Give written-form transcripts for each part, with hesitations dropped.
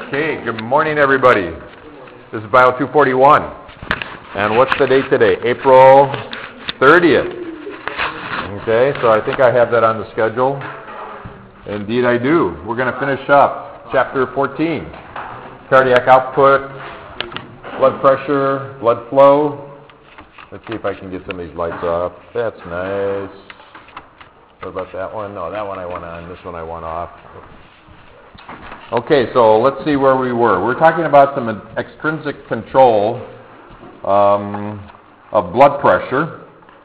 Okay, good morning everybody. This is Bio 241. And what's the date today? April 30th. Okay, so I think I have that on the schedule. Indeed I do. We're going to finish up chapter 14. Cardiac output, blood pressure, blood flow. Let's see if I can get some of these lights up. That's nice. What about that one? No, that one I want on. This one I want off. Okay, so let's see where we were. We're talking about some extrinsic control of blood pressure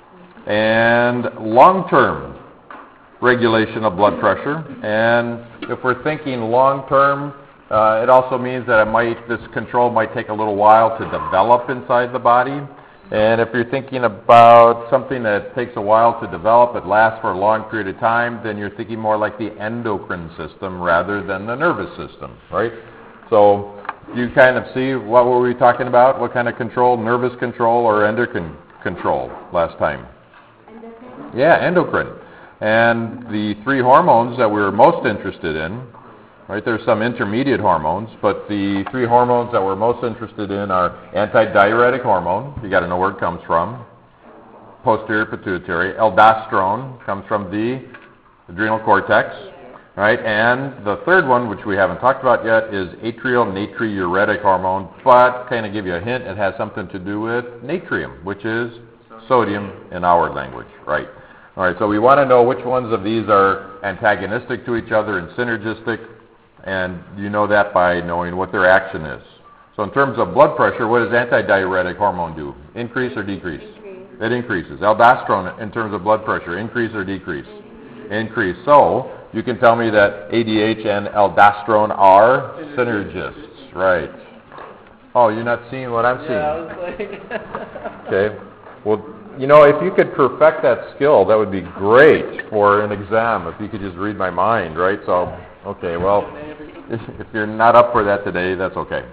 and long-term regulation of blood pressure. And if we're thinking long-term, it also means that this control might take a little while to develop inside the body. And if you're thinking about something that takes a while to develop, it lasts for a long period of time, then you're thinking more like the endocrine system rather than the nervous system, right? So you kind of see what were we talking about? What kind of control? Nervous control or endocrine control last time? Endocrine. Yeah, endocrine. And the three hormones that we're most interested in, right, there's some intermediate hormones, but the three hormones that we're most interested in are antidiuretic hormone. You got to know where it comes from. Posterior pituitary. Aldosterone comes from the adrenal cortex, right? And the third one, which we haven't talked about yet, is atrial natriuretic hormone. But kind of give you a hint, it has something to do with natrium, which is sodium in our language, right? All right, so we want to know which ones of these are antagonistic to each other and synergistic. And you know that by knowing what their action is. So in terms of blood pressure, what does antidiuretic hormone do? Increase or decrease? It increases. Aldosterone, in terms of blood pressure, increase or decrease? Increase. So you can tell me that ADH and aldosterone are synergists, right? Oh, you're not seeing what I'm seeing? Yeah, I was like... Okay. Well, you know, if you could perfect that skill, that would be great for an exam, if you could just read my mind, right? So, okay, well, if you're not up for that today, that's okay.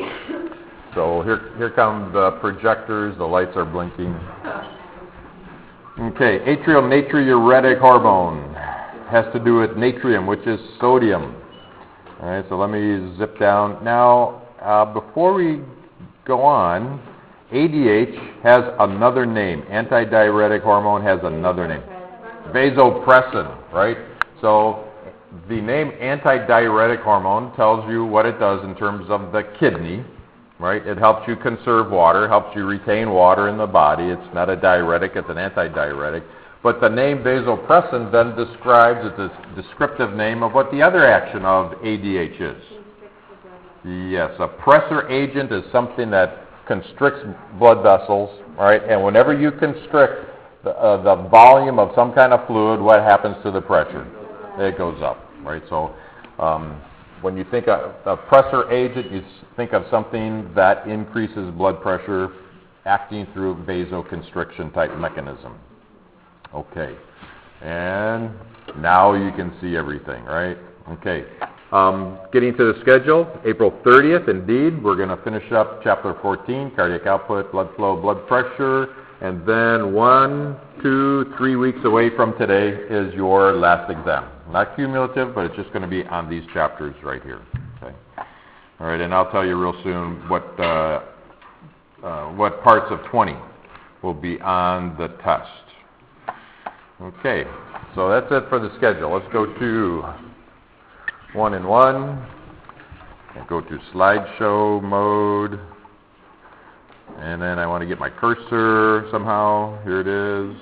So here come the projectors. The lights are blinking. Okay, atrial natriuretic hormone has to do with natrium, which is sodium. All right, so let me zip down. Now, before we go on, ADH has another name. Antidiuretic hormone has another name. Vasopressin, right? So the name antidiuretic hormone tells you what it does in terms of the kidney, right? It helps you conserve water, helps you retain water in the body. It's not a diuretic, it's an antidiuretic. But the name vasopressin then describes, it's a descriptive name of what the other action of ADH is. Yes, a pressor agent is something that constricts blood vessels, right? And whenever you constrict the volume of some kind of fluid, what happens to the pressure? It goes up, right? So when you think of a pressor agent, you think of something that increases blood pressure acting through vasoconstriction type mechanism. Okay, and now you can see everything, right? Okay, getting to the schedule, April 30th, indeed, we're going to finish up chapter 14, cardiac output, blood flow, blood pressure, and then 1, 2, 3 weeks away from today is your last exam. Not cumulative, but it's just going to be on these chapters right here. Okay. All right, and I'll tell you real soon what parts of 20 will be on the test. Okay, so that's it for the schedule. Let's go to 1 and 1. And go to slideshow mode. And then I want to get my cursor somehow. Here it is.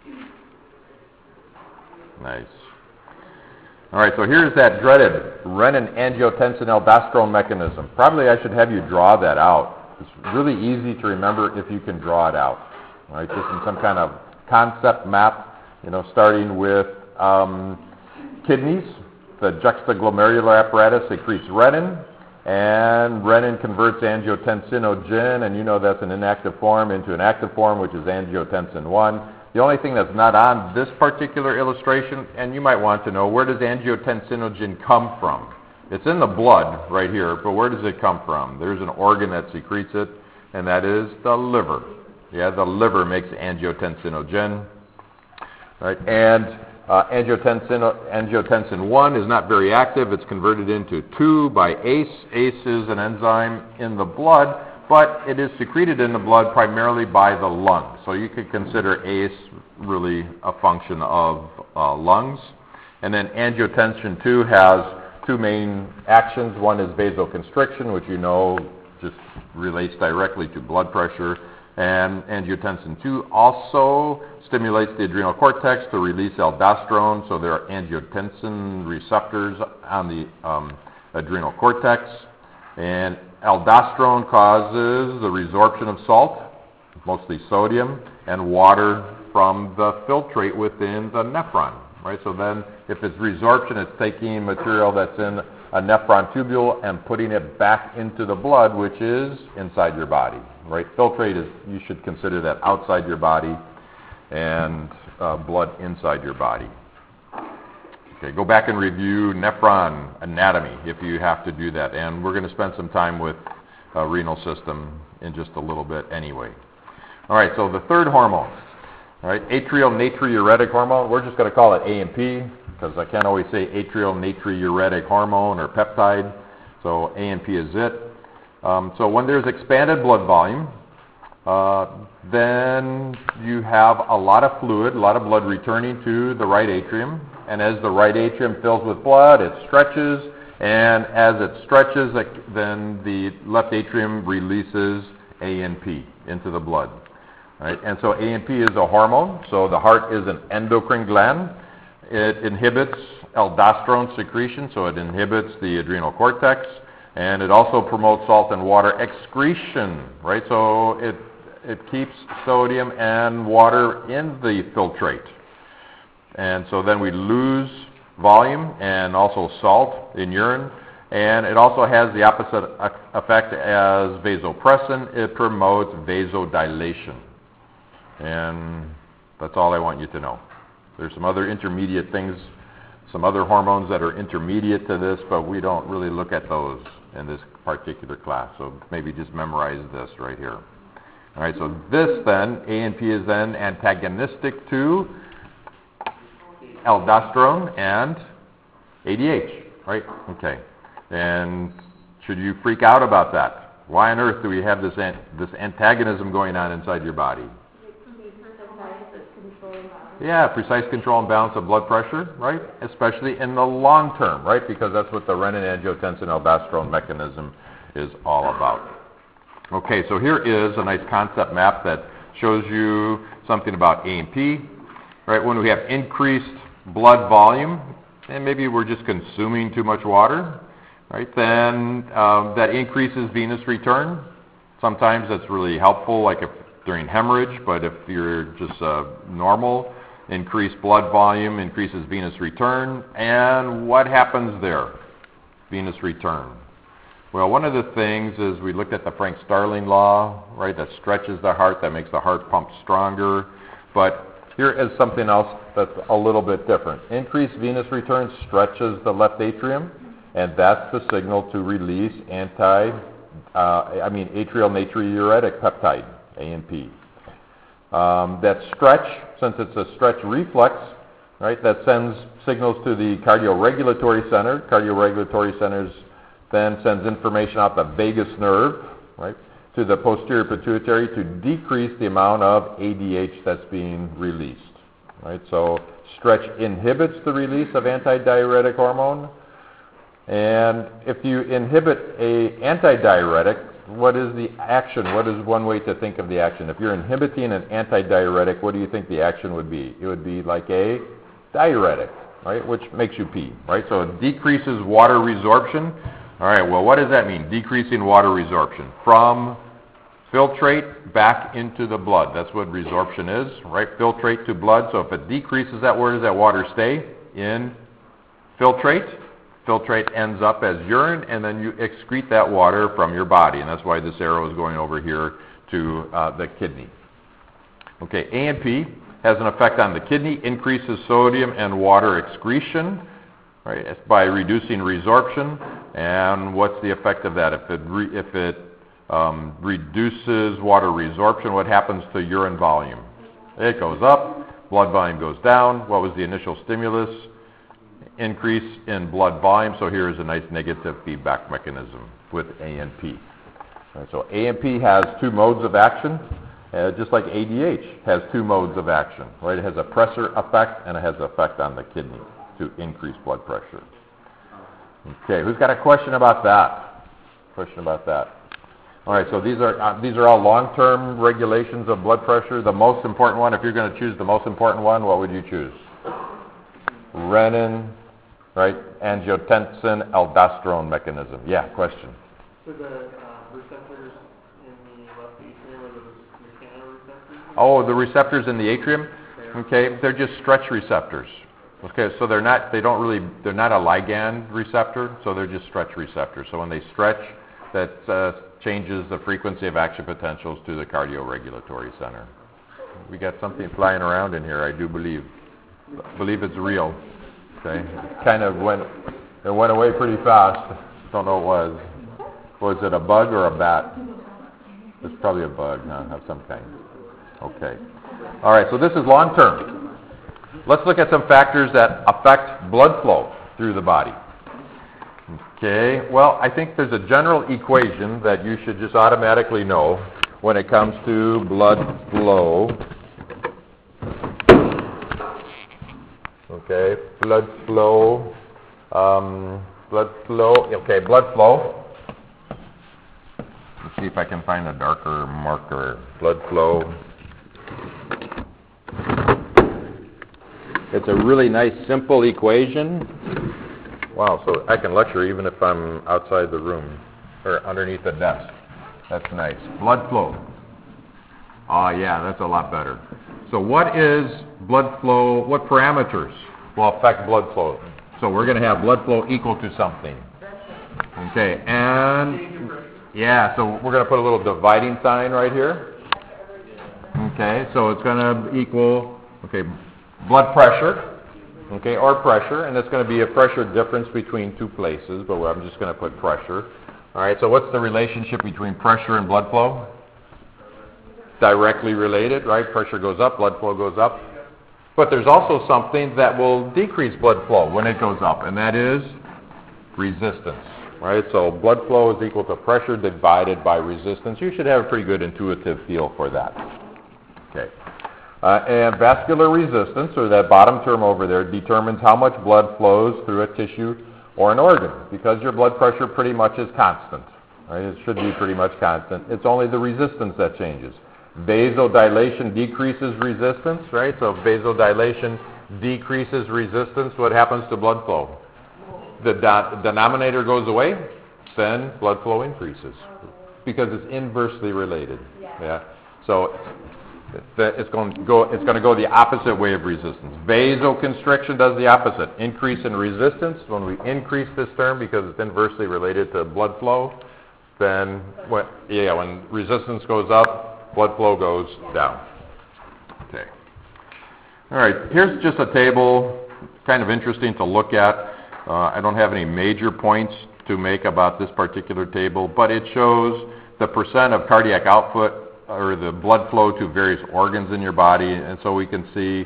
Nice. All right, so here's that dreaded renin-angiotensin-aldosterone mechanism. Probably I should have you draw that out. It's really easy to remember if you can draw it out. All right, just in some kind of concept map, you know, starting with kidneys. The juxtaglomerular apparatus secretes renin, and renin converts angiotensinogen, and you know that's an inactive form into an active form, which is angiotensin 1. The only thing that's not on this particular illustration, and you might want to know, where does angiotensinogen come from? It's in the blood right here, but where does it come from? There's an organ that secretes it, and that is the liver. Yeah, the liver makes angiotensinogen. Right? And Angiotensin 1 is not very active. It's converted into 2 by ACE. ACE is an enzyme in the blood, but it is secreted in the blood primarily by the lungs. So you could consider ACE really a function of lungs. And then angiotensin 2 has two main actions. One is vasoconstriction, which you know just relates directly to blood pressure. And angiotensin 2 also stimulates the adrenal cortex to release aldosterone. So there are angiotensin receptors on the adrenal cortex. And aldosterone causes the resorption of salt, mostly sodium, and water from the filtrate within the nephron. Right? So then if it's resorption, it's taking material that's in a nephron tubule and putting it back into the blood, which is inside your body. Right? Filtrate is, you should consider that outside your body, and blood inside your body. Okay, go back and review nephron anatomy if you have to do that. And we're going to spend some time with renal system in just a little bit anyway. All right, so the third hormone, all right, atrial natriuretic hormone. We're just going to call it ANP because I can't always say atrial natriuretic hormone or peptide. So ANP is it. So when there's expanded blood volume, then you have a lot of fluid, a lot of blood returning to the right atrium. And as the right atrium fills with blood, it stretches. And as it stretches, then the left atrium releases ANP into the blood. Right? And so ANP is a hormone. So the heart is an endocrine gland. It inhibits aldosterone secretion, so it inhibits the adrenal cortex. And it also promotes salt and water excretion, right? So it keeps sodium and water in the filtrate. And so then we lose volume and also salt in urine. And it also has the opposite effect as vasopressin. It promotes vasodilation. And that's all I want you to know. There's some other intermediate things, some other hormones that are intermediate to this, but we don't really look at those in this particular class. So maybe just memorize this right here. All right, so this then, ANP is then antagonistic to aldosterone and ADH, right? Okay. And should you freak out about that? Why on earth do we have this antagonism going on inside your body? Yeah, precise control and balance of blood pressure, right? Especially in the long term, right? Because that's what the renin-angiotensin-aldosterone mechanism is all about. Okay, so here is a nice concept map that shows you something about ANP, right? When we have increased blood volume, and maybe we're just consuming too much water, right? Then that increases venous return. Sometimes that's really helpful, like if during hemorrhage, but if you're just normal, increased blood volume increases venous return. And what happens there? Venous return. Well, one of the things is we looked at the Frank Starling law, right, that stretches the heart, that makes the heart pump stronger. But here is something else that's a little bit different. Increased venous return stretches the left atrium, and that's the signal to release atrial natriuretic peptide, ANP. That stretch, since it's a stretch reflex, right, that sends signals to the cardioregulatory center. Cardioregulatory centers then sends information out the vagus nerve, right, to the posterior pituitary to decrease the amount of ADH that's being released, right? So stretch inhibits the release of antidiuretic hormone. And if you inhibit a antidiuretic, what is the action? What is one way to think of the action? If you're inhibiting an antidiuretic, what do you think the action would be? It would be like a diuretic, right, which makes you pee, right? So it decreases water resorption. All right, well, what does that mean? Decreasing water resorption from filtrate back into the blood. That's what resorption is, right? Filtrate to blood. So if it decreases that, where does that water stay? In filtrate. Filtrate ends up as urine, and then you excrete that water from your body. And that's why this arrow is going over here to the kidney. Okay, ANP has an effect on the kidney, increases sodium and water excretion, right, by reducing resorption. And what's the effect of that? If it reduces water resorption, what happens to urine volume? It goes up. blood volume goes down. What was the initial stimulus? Increase in blood volume. So here is a nice negative feedback mechanism with ANP. Right, so ANP has two modes of action, just like ADH has two modes of action. Right? It has a pressure effect and it has an effect on the kidney to increase blood pressure. Okay, who's got a question about that? Question about that? All right, so these are all long-term regulations of blood pressure. The most important one, if you're going to choose the most important one, what would you choose? Renin, right? Angiotensin aldosterone mechanism. Yeah, question. So the receptors in the left atrium are those mechanoreceptors? Oh, the receptors in the atrium? Okay, they're just stretch receptors. Okay, so they're not a ligand receptor, so they're just stretch receptors. So when they stretch, that changes the frequency of action potentials to the cardioregulatory center. We got something flying around in here, I do believe. Believe it's real. Okay, kind of went away pretty fast. Don't know what it was. Was it a bug or a bat? It's probably a bug, huh, of some kind. Okay. All right, so this is long term. Let's look at some factors that affect blood flow through the body. Okay, well, I think there's a general equation that you should just automatically know when it comes to blood flow. Okay, blood flow. Okay, blood flow. Let's see if I can find a darker marker. Blood flow. It's a really nice, simple equation. Wow, so I can lecture even if I'm outside the room or underneath the desk. That's nice. Blood flow. Oh, yeah, that's a lot better. So what is blood flow? What parameters will affect blood flow? So we're going to have blood flow equal to something. Okay, and yeah, so we're going to put a little dividing sign right here. Okay, so it's going to equal, okay, blood pressure. Okay, or pressure, and it's going to be a pressure difference between two places, but I'm just going to put pressure. All right, so what's the relationship between pressure and blood flow? Directly related, right? Pressure goes up, blood flow goes up. But there's also something that will decrease blood flow when it goes up, and that is resistance, right? So blood flow is equal to pressure divided by resistance. You should have a pretty good intuitive feel for that. Okay. And vascular resistance, or that bottom term over there, determines how much blood flows through a tissue or an organ. Because your blood pressure pretty much is constant, right? It should be pretty much constant. It's only the resistance that changes. Vasodilation decreases resistance, right? So if vasodilation decreases resistance, what happens to blood flow? The denominator goes away, then blood flow increases because it's inversely related. Yeah. So it's going to go the opposite way of resistance. Vasoconstriction does the opposite. Increase in resistance. When we increase this term because it's inversely related to blood flow, then when resistance goes up, blood flow goes down. Okay. All right. Here's just a table, kind of interesting to look at. I don't have any major points to make about this particular table, but it shows the percent of cardiac output or the blood flow to various organs in your body. And so we can see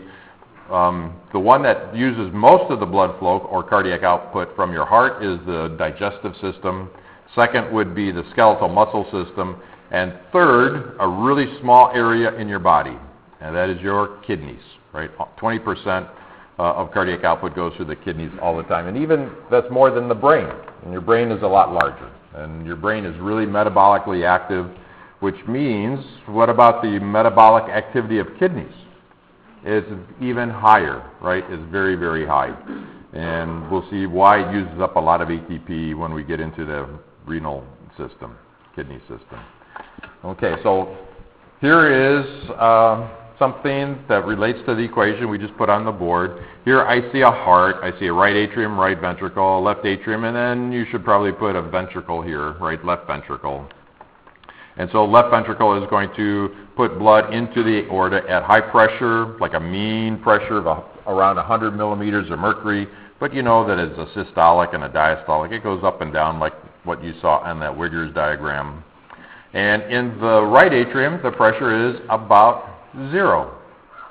the one that uses most of the blood flow or cardiac output from your heart is the digestive system. Second would be the skeletal muscle system. And third, a really small area in your body, and that is your kidneys, right? 20% of cardiac output goes through the kidneys all the time. And even that's more than the brain. And your brain is a lot larger. And your brain is really metabolically active, which means, what about the metabolic activity of kidneys? It's even higher, right? It's very, very high. And we'll see why it uses up a lot of ATP when we get into the renal system, kidney system. Okay, so here is something that relates to the equation we just put on the board. Here I see a heart, I see a right atrium, right ventricle, left atrium, and then you should probably put a ventricle here, right, left ventricle. And so left ventricle is going to put blood into the aorta at high pressure, like a mean pressure of around 100 millimeters of mercury. But you know that it's a systolic and a diastolic. It goes up and down like what you saw on that Wigger's diagram. And in the right atrium, the pressure is about 0.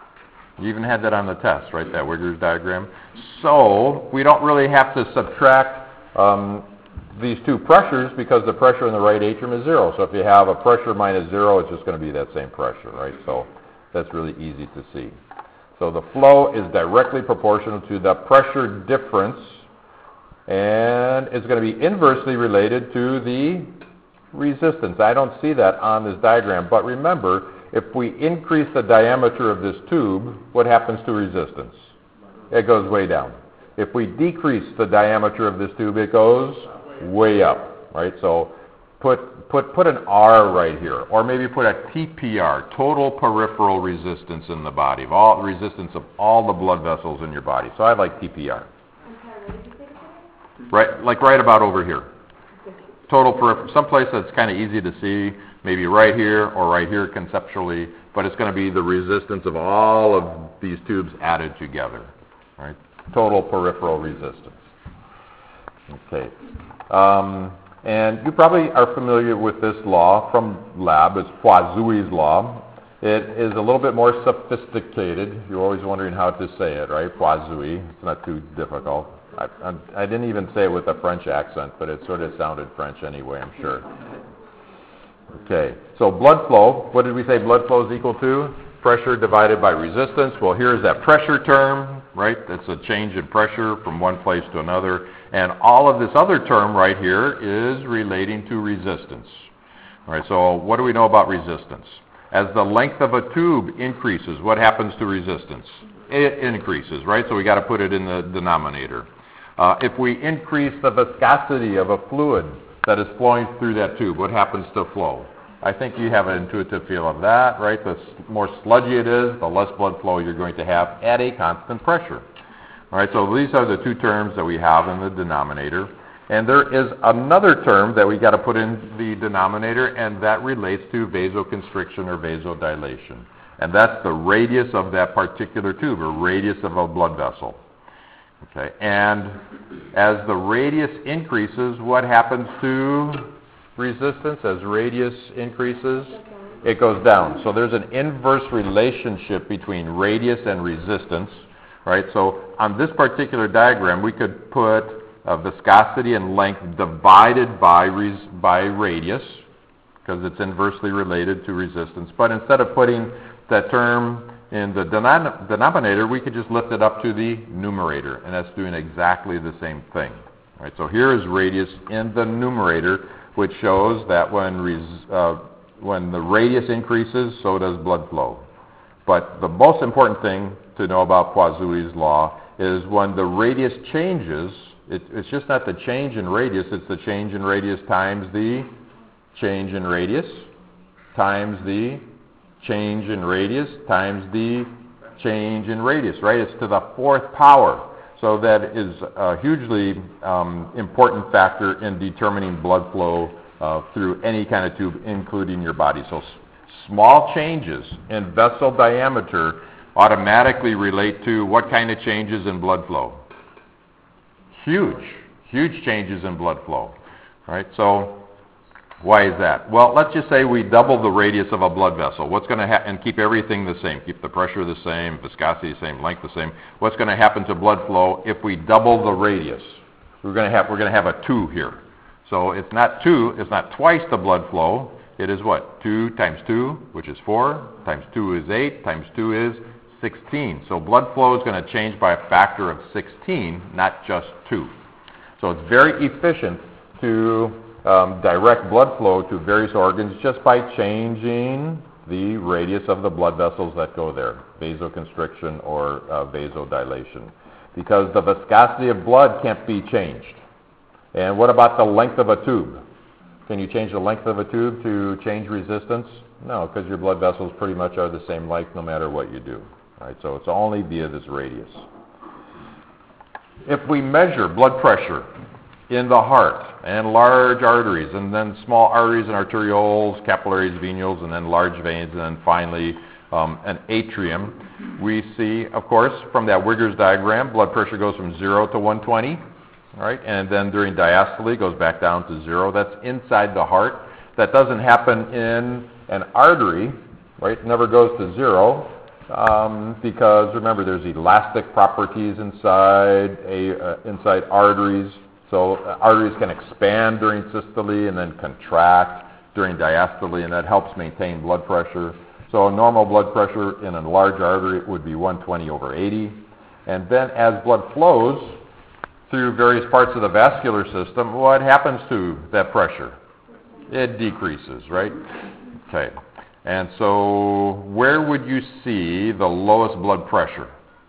You even had that on the test, right, that Wigger's diagram. So we don't really have to subtract these two pressures because the pressure in the right atrium is 0. So if you have a pressure minus 0, it's just going to be that same pressure, right? So that's really easy to see. So the flow is directly proportional to the pressure difference, and it's going to be inversely related to the resistance. I don't see that on this diagram, but remember, if we increase the diameter of this tube, what happens to resistance? It goes way down. If we decrease the diameter of this tube, it goes way up, right? So put an R right here, or maybe put a TPR, total peripheral resistance in the body, resistance of all the blood vessels in your body. So I like TPR. Right, like right about over here. Total peripheral, someplace that's kind of easy to see, maybe right here or right here conceptually, but it's going to be the resistance of all of these tubes added together, right? Total peripheral resistance. Okay. And you probably are familiar with this law from lab. It's Poiseuille's law. It is a little bit more sophisticated. You're always wondering how to say it, right? Poiseuille. It's not too difficult. I didn't even say it with a French accent, but it sort of sounded French anyway, I'm sure. Okay, so blood flow, what did we say blood flow is equal to? Pressure divided by resistance. Well, here's that pressure term, right? That's a change in pressure from one place to another. And all of this other term right here is relating to resistance. All right, so what do we know about resistance? As the length of a tube increases, what happens to resistance? It increases, right? So we got to put it in the denominator. If we increase the viscosity of a fluid that is flowing through that tube, what happens to flow? I think you have an intuitive feel of that, right? The more sludgy it is, the less blood flow you're going to have at a constant pressure. All right, so these are the two terms that we have in the denominator. And there is another term that we got to put in the denominator, and that relates to vasoconstriction or vasodilation. And that's the radius of that particular tube, or radius of a blood vessel. Okay, and as the radius increases, what happens to resistance? As radius increases, it goes down. So there's an inverse relationship between radius and resistance, right? So on this particular diagram, we could put viscosity and length divided by radius, because it's inversely related to resistance. But instead of putting that term in the denominator, we could just lift it up to the numerator, and that's doing exactly the same thing. All right, so here is radius in the numerator, which shows that when the radius increases, so does blood flow. But the most important thing to know about Poiseuille's law is when the radius changes, it's just not the change in radius, it's the change in radius times the change in radius times the change in radius times the change in radius, right? It's to the fourth power. So that is a hugely important factor in determining blood flow through any kind of tube, including your body. So small changes in vessel diameter automatically relate to what kind of changes in blood flow? Huge changes in blood flow, right? So why is that? Well, let's just say we double the radius of a blood vessel. What's going to happen? And keep everything the same. Keep the pressure the same, viscosity the same, length the same. What's going to happen to blood flow if we double the radius? We're going to have a 2 here. So it's not 2. It's not twice the blood flow. It is what? 2 times 2, which is 4, times 2 is 8, times 2 is 16. So blood flow is going to change by a factor of 16, not just 2. So it's very efficient to direct blood flow to various organs just by changing the radius of the blood vessels that go there, vasoconstriction or vasodilation, because the viscosity of blood can't be changed. And what about the length of a tube? Can you change the length of a tube to change resistance? No, because your blood vessels pretty much are the same length no matter what you do. Right? So it's only via this radius. If we measure blood pressure in the heart and large arteries, and then small arteries and arterioles, capillaries, venules, and then large veins, and then finally an atrium, we see, of course, from that Wigger's diagram, blood pressure goes from 0 to 120, right? And then during diastole, goes back down to 0. That's inside the heart. That doesn't happen in an artery, right? It never goes to 0. because remember there's elastic properties inside inside arteries. So arteries can expand during systole and then contract during diastole, and that helps maintain blood pressure. So normal blood pressure in a large artery would be 120/80. And then as blood flows through various parts of the vascular system, what happens to that pressure? It decreases, right? Okay. And so where would you see the lowest blood pressure?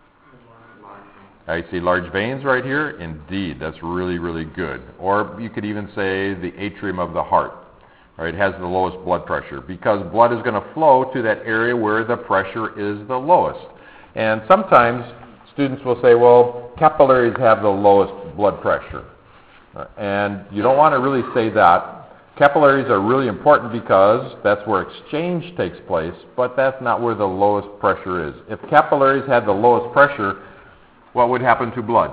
I see large veins right here. Indeed, that's really, really good. Or you could even say the atrium of the heart. Right, it has the lowest blood pressure because blood is going to flow to that area where the pressure is the lowest. And sometimes students will say, well, capillaries have the lowest blood pressure. And you don't want to really say that. Capillaries are really important because that's where exchange takes place, but that's not where the lowest pressure is. If capillaries had the lowest pressure, what would happen to blood?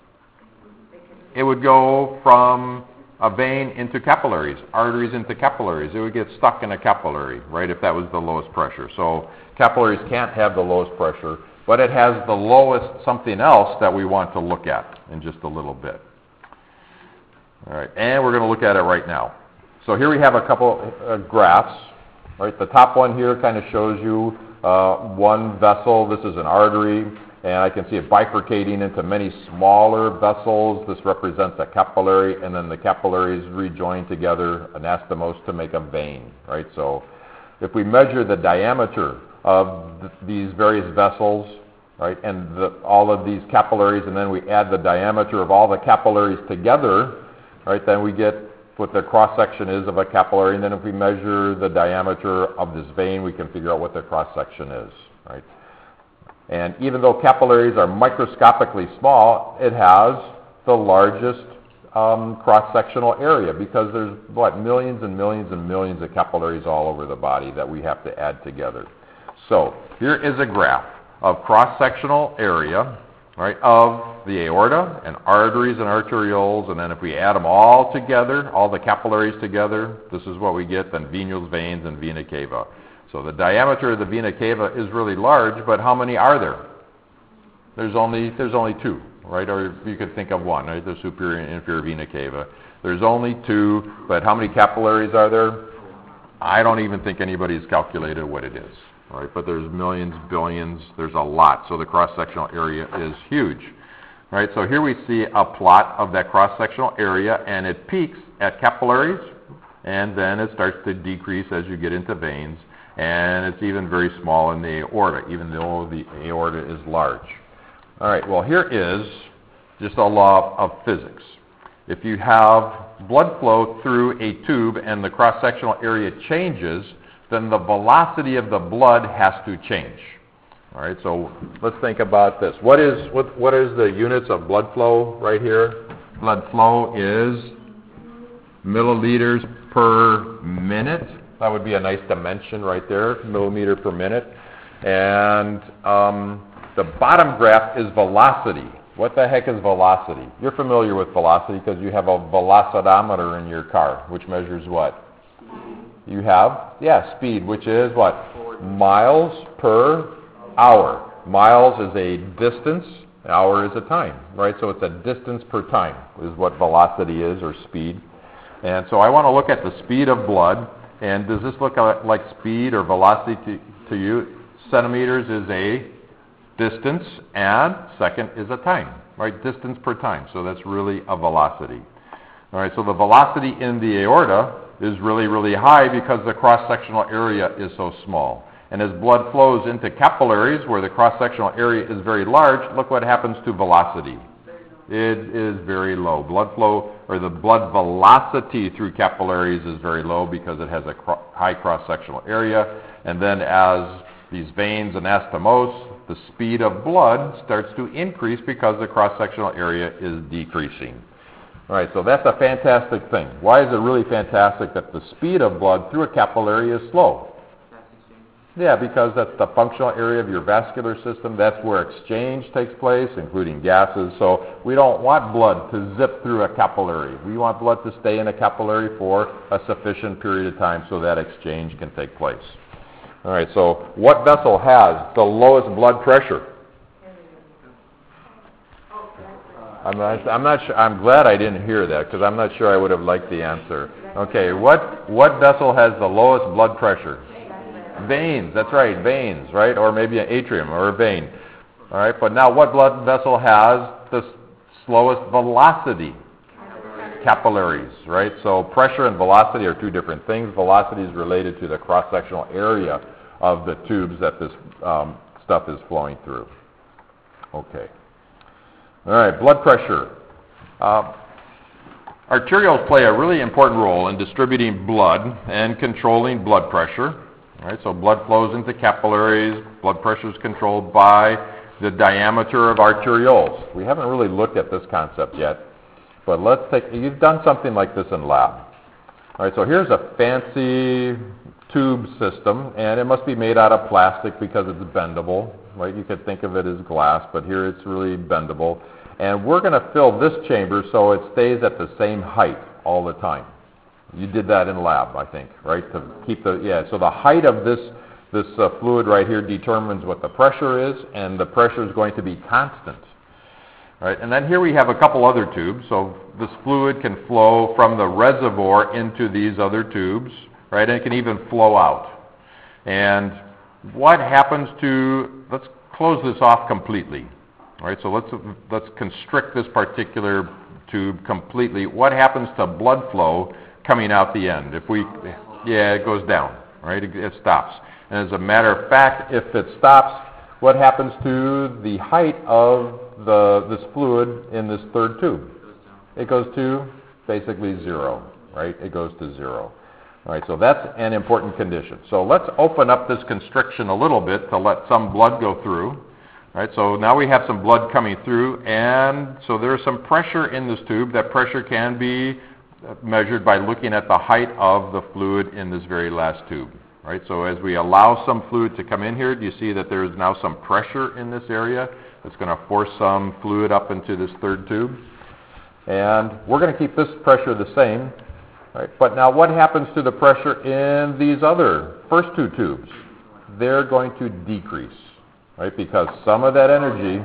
It would go from a vein into capillaries, arteries into capillaries. It would get stuck in a capillary, right, if that was the lowest pressure. So capillaries can't have the lowest pressure, but it has the lowest something else that we want to look at in just a little bit. All right, and we're going to look at it right now. So here we have a couple graphs. Right, the top one here kind of shows you one vessel. This is an artery, and I can see it bifurcating into many smaller vessels. This represents a capillary, and then the capillaries rejoin together, anastomose, to make a vein. Right, so if we measure the diameter of these various vessels, right, and all of these capillaries, and then we add the diameter of all the capillaries together, right, then we get what the cross-section is of a capillary, and then if we measure the diameter of this vein, we can figure out what the cross-section is, right? And even though capillaries are microscopically small, it has the largest cross-sectional area because there's, millions and millions and millions of capillaries all over the body that we have to add together. So here is a graph of cross-sectional area, right, of the aorta and arteries and arterioles, and then if we add them all together, all the capillaries together, this is what we get, then venous veins and vena cava. So the diameter of the vena cava is really large, but how many are there? There's only two, right? Or you could think of one, right? The superior and inferior vena cava. There's only two, but how many capillaries are there? I don't even think anybody's calculated what it is, right? But there's millions, billions, there's a lot. So the cross-sectional area is huge, right? So here we see a plot of that cross-sectional area, and it peaks at capillaries, and then it starts to decrease as you get into veins, and it's even very small in the aorta, even though the aorta is large. All right, well, here is just a law of physics. If you have blood flow through a tube and the cross-sectional area changes, then the velocity of the blood has to change. All right, so let's think about this. What is the units of blood flow right here? Blood flow is milliliters per minute. That would be a nice dimension right there, millimeter per minute. And the bottom graph is velocity. What the heck is velocity? You're familiar with velocity because you have a velocimeter in your car, which measures what? You have, speed, which is what? Miles per hour. Miles is a distance, hour is a time, right? So it's a distance per time is what velocity is, or speed. And so I want to look at the speed of blood. And does this look like speed or velocity to you? Centimeters is a distance, and second is a time, right? Distance per time. So that's really a velocity. All right, so the velocity in the aorta is really, really high because the cross-sectional area is so small. And as blood flows into capillaries, where the cross-sectional area is very large, look what happens to velocity. It is very low. Blood flow, or the blood velocity through capillaries is very low because it has a high cross-sectional area. And then as these veins anastomose, the speed of blood starts to increase because the cross-sectional area is decreasing. All right, so that's a fantastic thing. Why is it really fantastic that the speed of blood through a capillary is slow? Yeah, because that's the functional area of your vascular system. That's where exchange takes place, including gases. So we don't want blood to zip through a capillary. We want blood to stay in a capillary for a sufficient period of time so that exchange can take place. All right, so what vessel has the lowest blood pressure? I'm not sure. I'm glad I didn't hear that because I'm not sure I would have liked the answer. Okay, what vessel has the lowest blood pressure? Veins. That's right, veins, right? Or maybe an atrium or a vein. All right, but now what blood vessel has the slowest velocity? Capillaries, right? So pressure and velocity are two different things. Velocity is related to the cross-sectional area of the tubes that this stuff is flowing through. Okay. All right, blood pressure. Arterioles play a really important role in distributing blood and controlling blood pressure. All right, so blood flows into capillaries. Blood pressure is controlled by the diameter of arterioles. We haven't really looked at this concept yet. But let's take, you've done something like this in lab. All right, so here's a fancy tube system, and it must be made out of plastic because it's bendable, right? You could think of it as glass, but here it's really bendable. And we're going to fill this chamber so it stays at the same height all the time. You did that in lab, I think, right? To keep the, yeah, so the height of this fluid right here determines what the pressure is, and the pressure is going to be constant. Right, and then here we have a couple other tubes, so this fluid can flow from the reservoir into these other tubes, right, and it can even flow out. And what happens to, let's close this off completely, right, so let's constrict this particular tube completely. What happens to blood flow coming out the end? If we, yeah, it goes down, right, it stops. And as a matter of fact, if it stops, what happens to the height of this fluid in this third tube? It goes to basically zero, right? It goes to zero. All right, so that's an important condition. So let's open up this constriction a little bit to let some blood go through. All right, so now we have some blood coming through, and so there's some pressure in this tube. That pressure can be measured by looking at the height of the fluid in this very last tube. Right, so as we allow some fluid to come in here, do you see that there is now some pressure in this area that's going to force some fluid up into this third tube? And we're going to keep this pressure the same. Right, but now what happens to the pressure in these other first two tubes? They're going to decrease, right, because some of that energy,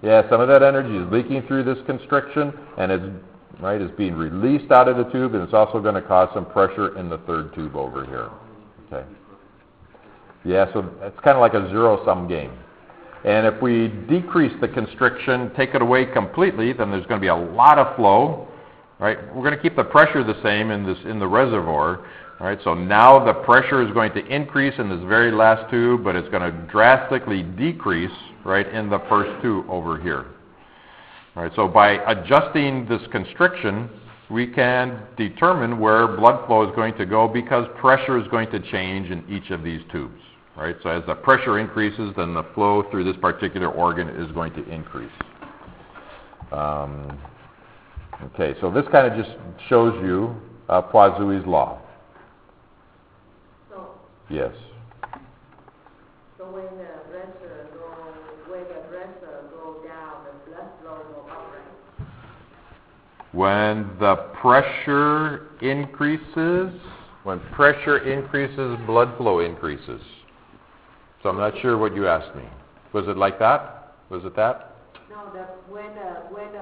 is leaking through this constriction, and it's being released out of the tube, and it's also going to cause some pressure in the third tube over here. Okay. Yeah, so it's kind of like a zero-sum game. And if we decrease the constriction, take it away completely, then there's going to be a lot of flow, right? We're going to keep the pressure the same in the reservoir, right? So now the pressure is going to increase in this very last tube, but it's going to drastically decrease, right, in the first two over here. All right, so by adjusting this constriction, we can determine where blood flow is going to go because pressure is going to change in each of these tubes. Right? So as the pressure increases, then the flow through this particular organ is going to increase. Okay, so this kind of just shows you Poiseuille's law. So, yes. So when the pressure goes down, the blood flow goes up, right? When the pressure increases, blood flow increases. So I'm not sure what you asked me. Was it like that? Was it that? No, when the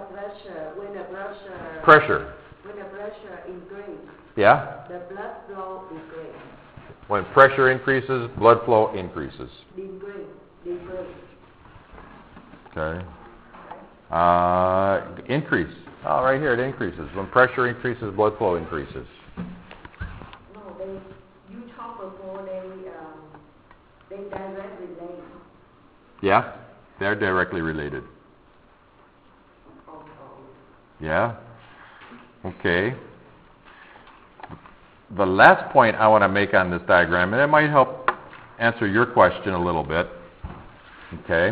pressure increases. Yeah? The blood flow decreases. When pressure increases, blood flow increases. Decrease. Okay. Increase. Oh, right here it increases. When pressure increases, blood flow increases. No, you talked before they directly related. Yeah, they're directly related. Yeah? Okay. The last point I want to make on this diagram, and it might help answer your question a little bit, okay?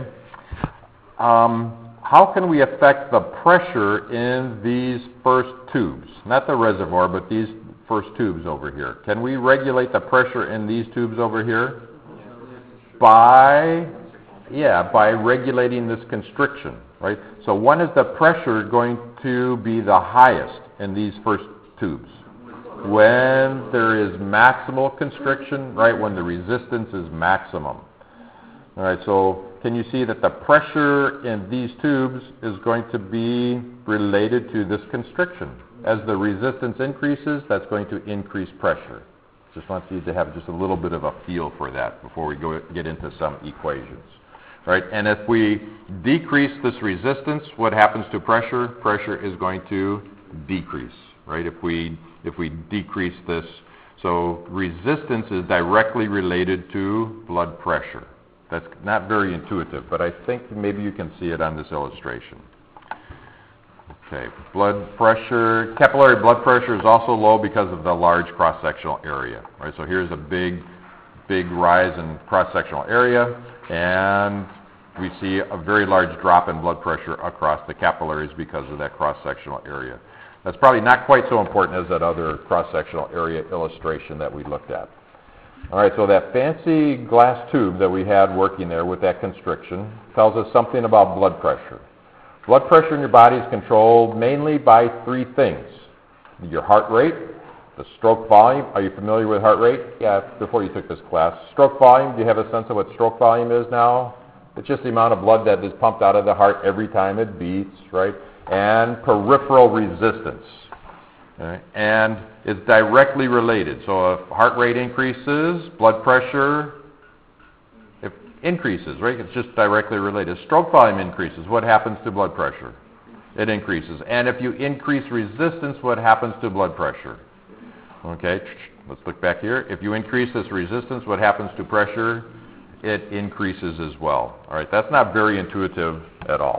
How can we affect the pressure in these first tubes? Not the reservoir, but these first tubes over here. Can we regulate the pressure in these tubes over here? By regulating this constriction, right? So when is the pressure going to be the highest in these first tubes? when there is maximal constriction, right, when the resistance is maximum. All right, so can you see that the pressure in these tubes is going to be related to this constriction? As the resistance increases, that's going to increase pressure. Just want you to have just a little bit of a feel for that before we get into some equations. Right? And if we decrease this resistance, what happens to pressure? Pressure is going to decrease. Right? If we decrease this, so resistance is directly related to blood pressure. That's not very intuitive, but I think maybe you can see it on this illustration. Okay, blood pressure, capillary blood pressure is also low because of the large cross-sectional area. Right, so here's a big rise in cross-sectional area, and we see a very large drop in blood pressure across the capillaries because of that cross-sectional area. That's probably not quite so important as that other cross-sectional area illustration that we looked at. All right, so that fancy glass tube that we had working there with that constriction tells us something about blood pressure. Blood pressure in your body is controlled mainly by three things. Your heart rate, the stroke volume. Are you familiar with heart rate? Yeah, before you took this class. Stroke volume, do you have a sense of what stroke volume is now? It's just the amount of blood that is pumped out of the heart every time it beats, right? And peripheral resistance. Right? And it's directly related. So if heart rate increases, blood pressure increases, right? It's just directly related. Stroke volume increases. What happens to blood pressure? It increases. And if you increase resistance, what happens to blood pressure? Okay, let's look back here. If you increase this resistance, what happens to pressure? It increases as well. All right, that's not very intuitive at all.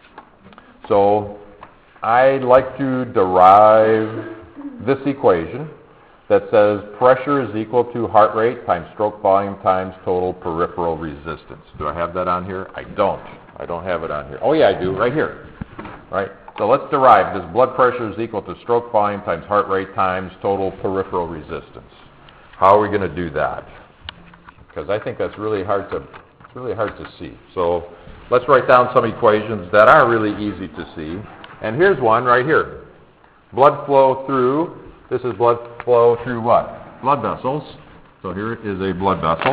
So I like to derive this equation that says pressure is equal to heart rate times stroke volume times total peripheral resistance. Do I have that on here? I don't. I don't have it on here. Oh yeah, I do, right here. Right? So let's derive this. Blood pressure is equal to stroke volume times heart rate times total peripheral resistance. How are we going to do that? Because I think that's really hard to see. So let's write down some equations that are really easy to see. And here's one right here. Blood flow through, this is blood flow through what? Blood vessels. So here is a blood vessel.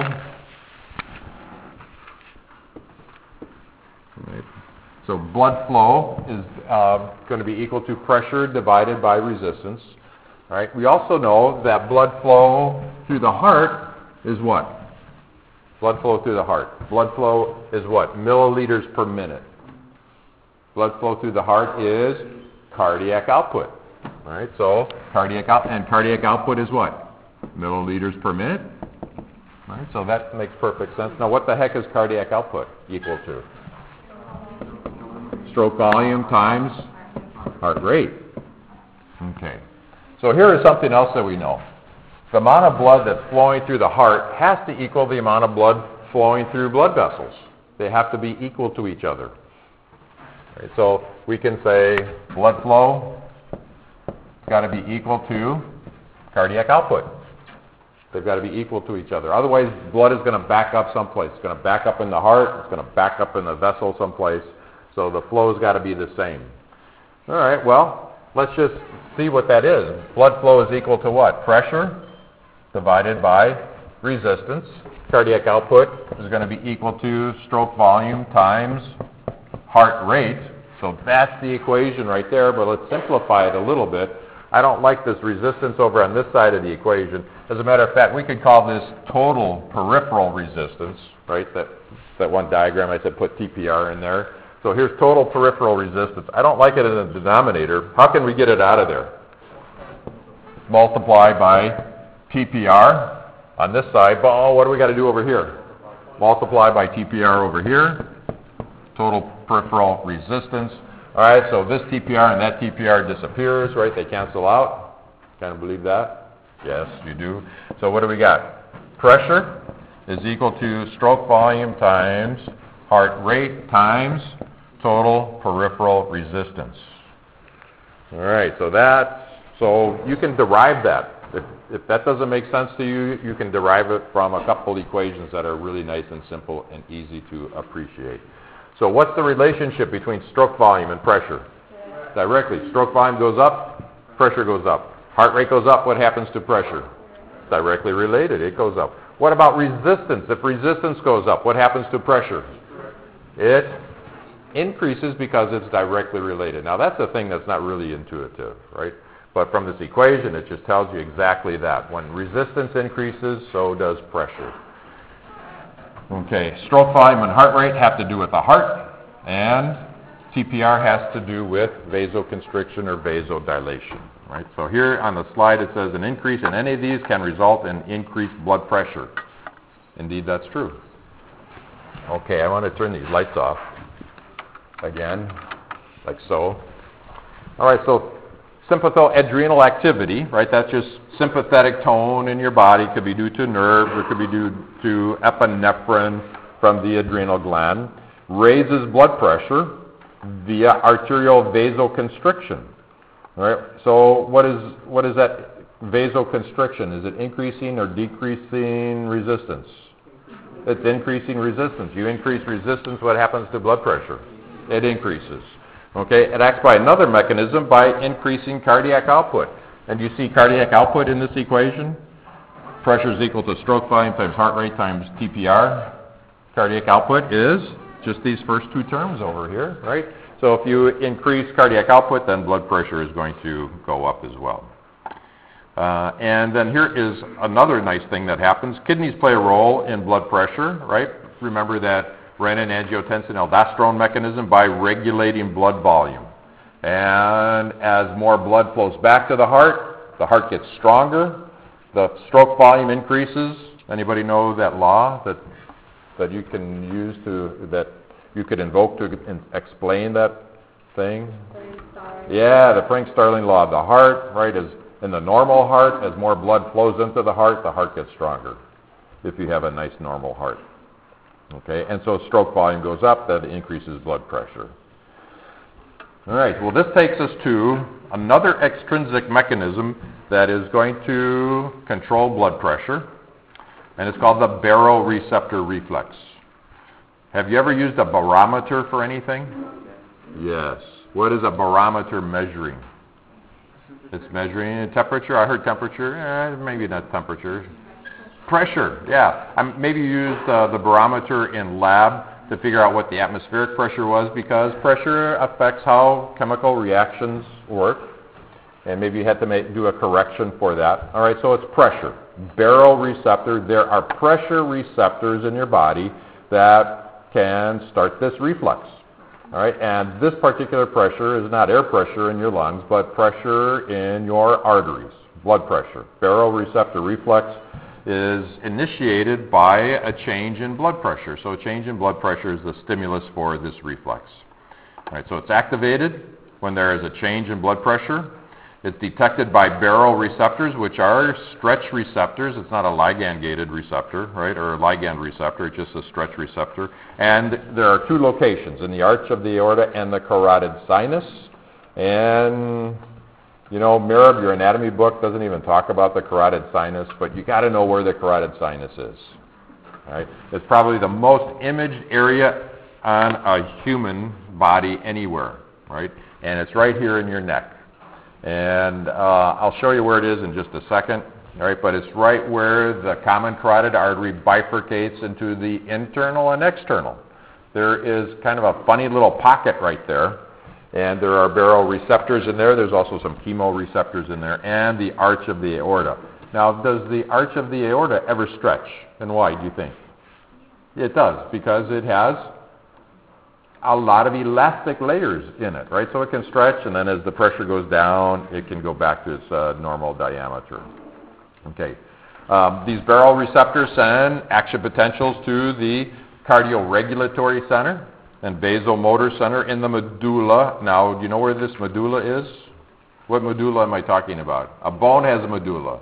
Right. So blood flow is going to be equal to pressure divided by resistance. Right. We also know that blood flow through the heart is what? Blood flow through the heart. Blood flow is what? Milliliters per minute. Blood flow through the heart is cardiac output. All right, so cardiac output is what? Milliliters per minute. All right, so that makes perfect sense. Now, what the heck is cardiac output equal to? Stroke volume times heart rate. Okay. So here is something else that we know. The amount of blood that's flowing through the heart has to equal the amount of blood flowing through blood vessels. They have to be equal to each other. All right, so we can say blood flow got to be equal to cardiac output. They've got to be equal to each other. Otherwise, blood is going to back up someplace. It's going to back up in the heart. It's going to back up in the vessel someplace. So the flow's got to be the same. All right, well, let's just see what that is. Blood flow is equal to what? Pressure divided by resistance. Cardiac output is going to be equal to stroke volume times heart rate. So that's the equation right there, but let's simplify it a little bit. I don't like this resistance over on this side of the equation. As a matter of fact, we could call this total peripheral resistance, right? That one diagram I said put TPR in there. So here's total peripheral resistance. I don't like it in the denominator. How can we get it out of there? Multiply by TPR on this side. But oh, what do we got to do over here? Multiply by TPR over here. Total peripheral resistance. All right, so this TPR and that TPR disappears, right? They cancel out. Kind of believe that? Yes, you do. So what do we got? Pressure is equal to stroke volume times heart rate times total peripheral resistance. All right, so you can derive that. If that doesn't make sense to you, you can derive it from a couple equations that are really nice and simple and easy to appreciate. So what's the relationship between stroke volume and pressure? Directly. Stroke volume goes up, pressure goes up. Heart rate goes up, what happens to pressure? It's directly related, it goes up. What about resistance? If resistance goes up, what happens to pressure? It increases because it's directly related. Now that's a thing that's not really intuitive, right? But from this equation, it just tells you exactly that. When resistance increases, so does pressure. Okay, stroke volume and heart rate have to do with the heart, and TPR has to do with vasoconstriction or vasodilation, right? So here on the slide it says an increase in any of these can result in increased blood pressure. Indeed, that's true. Okay, I want to turn these lights off again, like so. All right, so sympathoadrenal activity, right? That's just sympathetic tone in your body. Could be due to nerves, or could be due to epinephrine from the adrenal gland. Raises blood pressure via arterial vasoconstriction. All right. So what is that vasoconstriction? Is it increasing or decreasing resistance? It's increasing resistance. You increase resistance, what happens to blood pressure? It increases. Okay, it acts by another mechanism, by increasing cardiac output. And you see cardiac output in this equation? Pressure is equal to stroke volume times heart rate times TPR. Cardiac output is just these first two terms over here, right? So if you increase cardiac output, then blood pressure is going to go up as well. And then here is another nice thing that happens. Kidneys play a role in blood pressure, right? Remember that renin-angiotensin-aldosterone mechanism by regulating blood volume. And as more blood flows back to the heart gets stronger, the stroke volume increases. Anybody know that law that you can use that you could invoke to explain that thing? Yeah, the Frank-Starling law. The heart, right, is in the normal heart, as more blood flows into the heart gets stronger if you have a nice normal heart. Okay, and so stroke volume goes up, that increases blood pressure. All right, well this takes us to another extrinsic mechanism that is going to control blood pressure, and it's called the baroreceptor reflex. Have you ever used a barometer for anything? Yes. What is a barometer measuring? It's measuring temperature. I heard temperature. Maybe not temperature. Pressure, yeah. Maybe you used the barometer in lab to figure out what the atmospheric pressure was, because pressure affects how chemical reactions work. And maybe you had to do a correction for that. All right, so it's pressure. Baroreceptor. There are pressure receptors in your body that can start this reflex. All right, and this particular pressure is not air pressure in your lungs, but pressure in your arteries, blood pressure. Baroreceptor reflex is initiated by a change in blood pressure. So a change in blood pressure is the stimulus for this reflex. All right, so it's activated when there is a change in blood pressure. It's detected by baroreceptors, which are stretch receptors. It's not a ligand-gated receptor, right, or a ligand receptor. It's just a stretch receptor. And there are two locations, in the arch of the aorta and the carotid sinus. And you know, Merib, your anatomy book doesn't even talk about the carotid sinus, but you got to know where the carotid sinus is. Right? It's probably the most imaged area on a human body anywhere, right? And it's right here in your neck. And I'll show you where it is in just a second. All right, but it's right where the common carotid artery bifurcates into the internal and external. There is kind of a funny little pocket right there. And there are baroreceptors in there. There's also some chemoreceptors in there, and the arch of the aorta. Now, does the arch of the aorta ever stretch? And why, do you think? It does, because it has a lot of elastic layers in it, right? So it can stretch, and then as the pressure goes down, it can go back to its normal diameter. Okay. These baroreceptors send action potentials to the cardioregulatory center and vasomotor center in the medulla. Now, do you know where this medulla is? What medulla am I talking about? A bone has a medulla.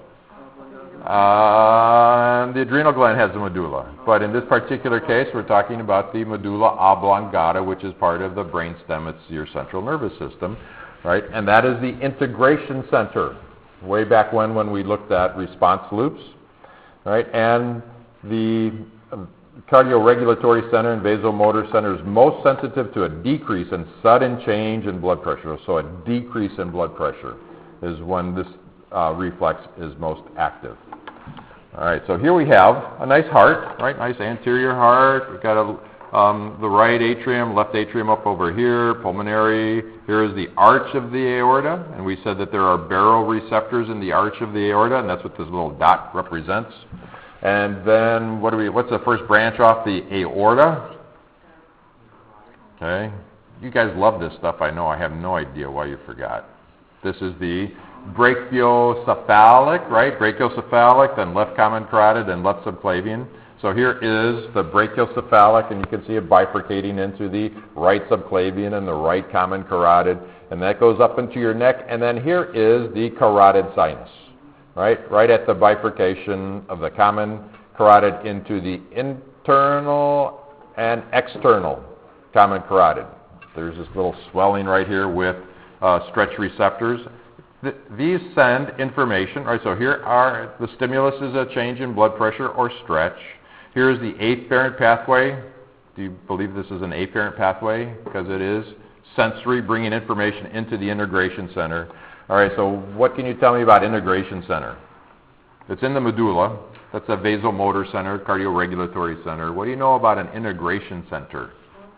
The adrenal gland has a medulla. But in this particular case, we're talking about the medulla oblongata, which is part of the brainstem. It's your central nervous system, right? And that is the integration center. Way back when we looked at response loops, right? And the cardioregulatory center and vasomotor center is most sensitive to a decrease in sudden change in blood pressure. So a decrease in blood pressure is when this reflex is most active. All right, so here we have a nice heart, right? Nice anterior heart. We've got the right atrium, left atrium up over here, pulmonary. Here is the arch of the aorta, and we said that there are baroreceptors in the arch of the aorta, and that's what this little dot represents. And then what's the first branch off the aorta? Okay. You guys love this stuff, I know. I have no idea why you forgot. This is the brachiocephalic, right? Brachiocephalic, then left common carotid, then left subclavian. So here is the brachiocephalic, and you can see it bifurcating into the right subclavian and the right common carotid, and that goes up into your neck. And then here is the carotid sinus, right at the bifurcation of the common carotid into the internal and external common carotid. There's this little swelling right here with stretch receptors. These send information, right? So here are the stimulus is a change in blood pressure or stretch. Here's the afferent pathway. Do you believe this is an afferent pathway? Because it is sensory, bringing information into the integration center. All right, so what can you tell me about integration center? It's in the medulla. That's a vasomotor center, cardioregulatory center. What do you know about an integration center?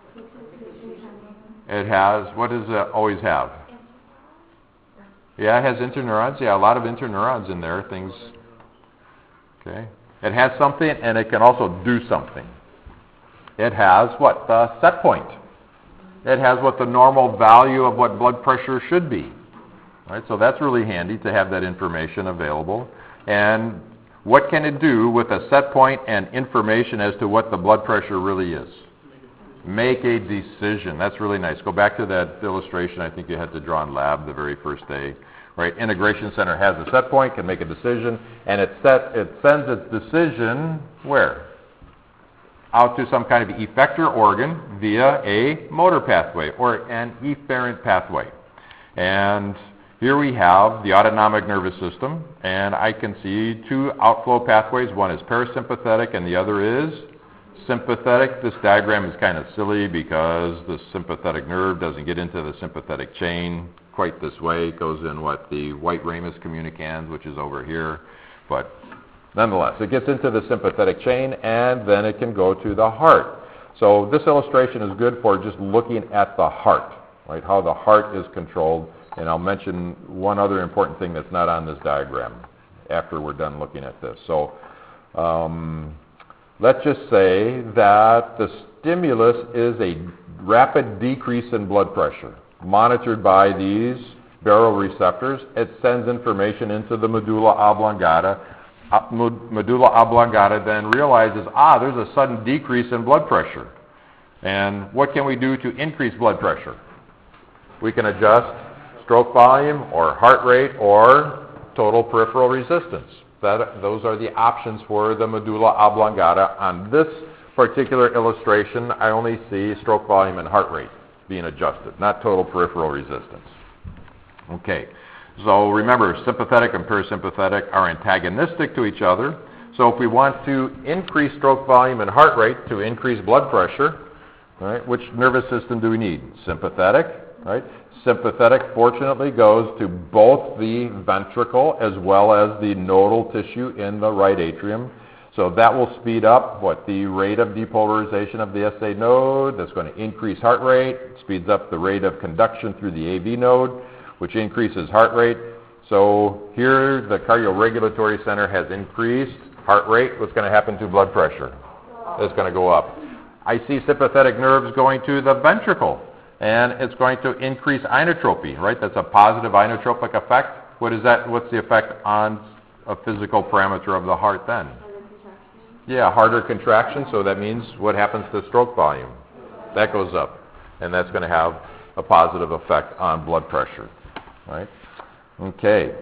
It has, what does it always have? Yeah, it has interneurons. Yeah, a lot of interneurons in there. Things, okay. It has something, and it can also do something. It has what? The set point. It has what the normal value of what blood pressure should be. Right? So that's really handy to have that information available. And what can it do with a set point and information as to what the blood pressure really is? Make a decision. That's really nice. Go back to that illustration I think you had to draw in lab the very first day. Right? Integration center has a set point, can make a decision, and it sends its decision where? Out to some kind of effector organ via a motor pathway or an efferent pathway. And here we have the autonomic nervous system, and I can see two outflow pathways. One is parasympathetic and the other is sympathetic. This diagram is kind of silly because the sympathetic nerve doesn't get into the sympathetic chain quite this way. It goes in the white ramus communicans, which is over here. But nonetheless, it gets into the sympathetic chain, and then it can go to the heart. So this illustration is good for just looking at the heart, right? How the heart is controlled. And I'll mention one other important thing that's not on this diagram after we're done looking at this. So let's just say that the stimulus is a rapid decrease in blood pressure monitored by these baroreceptors. It sends information into the medulla oblongata. Medulla oblongata then realizes, there's a sudden decrease in blood pressure. And what can we do to increase blood pressure? We can adjust stroke volume or heart rate or total peripheral resistance. Those are the options for the medulla oblongata. On this particular illustration, I only see stroke volume and heart rate being adjusted, not total peripheral resistance. Okay, so remember, sympathetic and parasympathetic are antagonistic to each other. So if we want to increase stroke volume and heart rate to increase blood pressure, right, which nervous system do we need? Sympathetic, right? Sympathetic, fortunately, goes to both the ventricle as well as the nodal tissue in the right atrium. So that will speed up the rate of depolarization of the SA node. That's going to increase heart rate. It speeds up the rate of conduction through the AV node, which increases heart rate. So here the cardioregulatory center has increased heart rate. What's going to happen to blood pressure? It's going to go up. I see sympathetic nerves going to the ventricle, and it's going to increase inotropy, right? That's a positive inotropic effect. What is that? What's the effect on a physical parameter of the heart then? Yeah, harder contraction, so that means what happens to stroke volume? That goes up, and that's going to have a positive effect on blood pressure, right? Okay,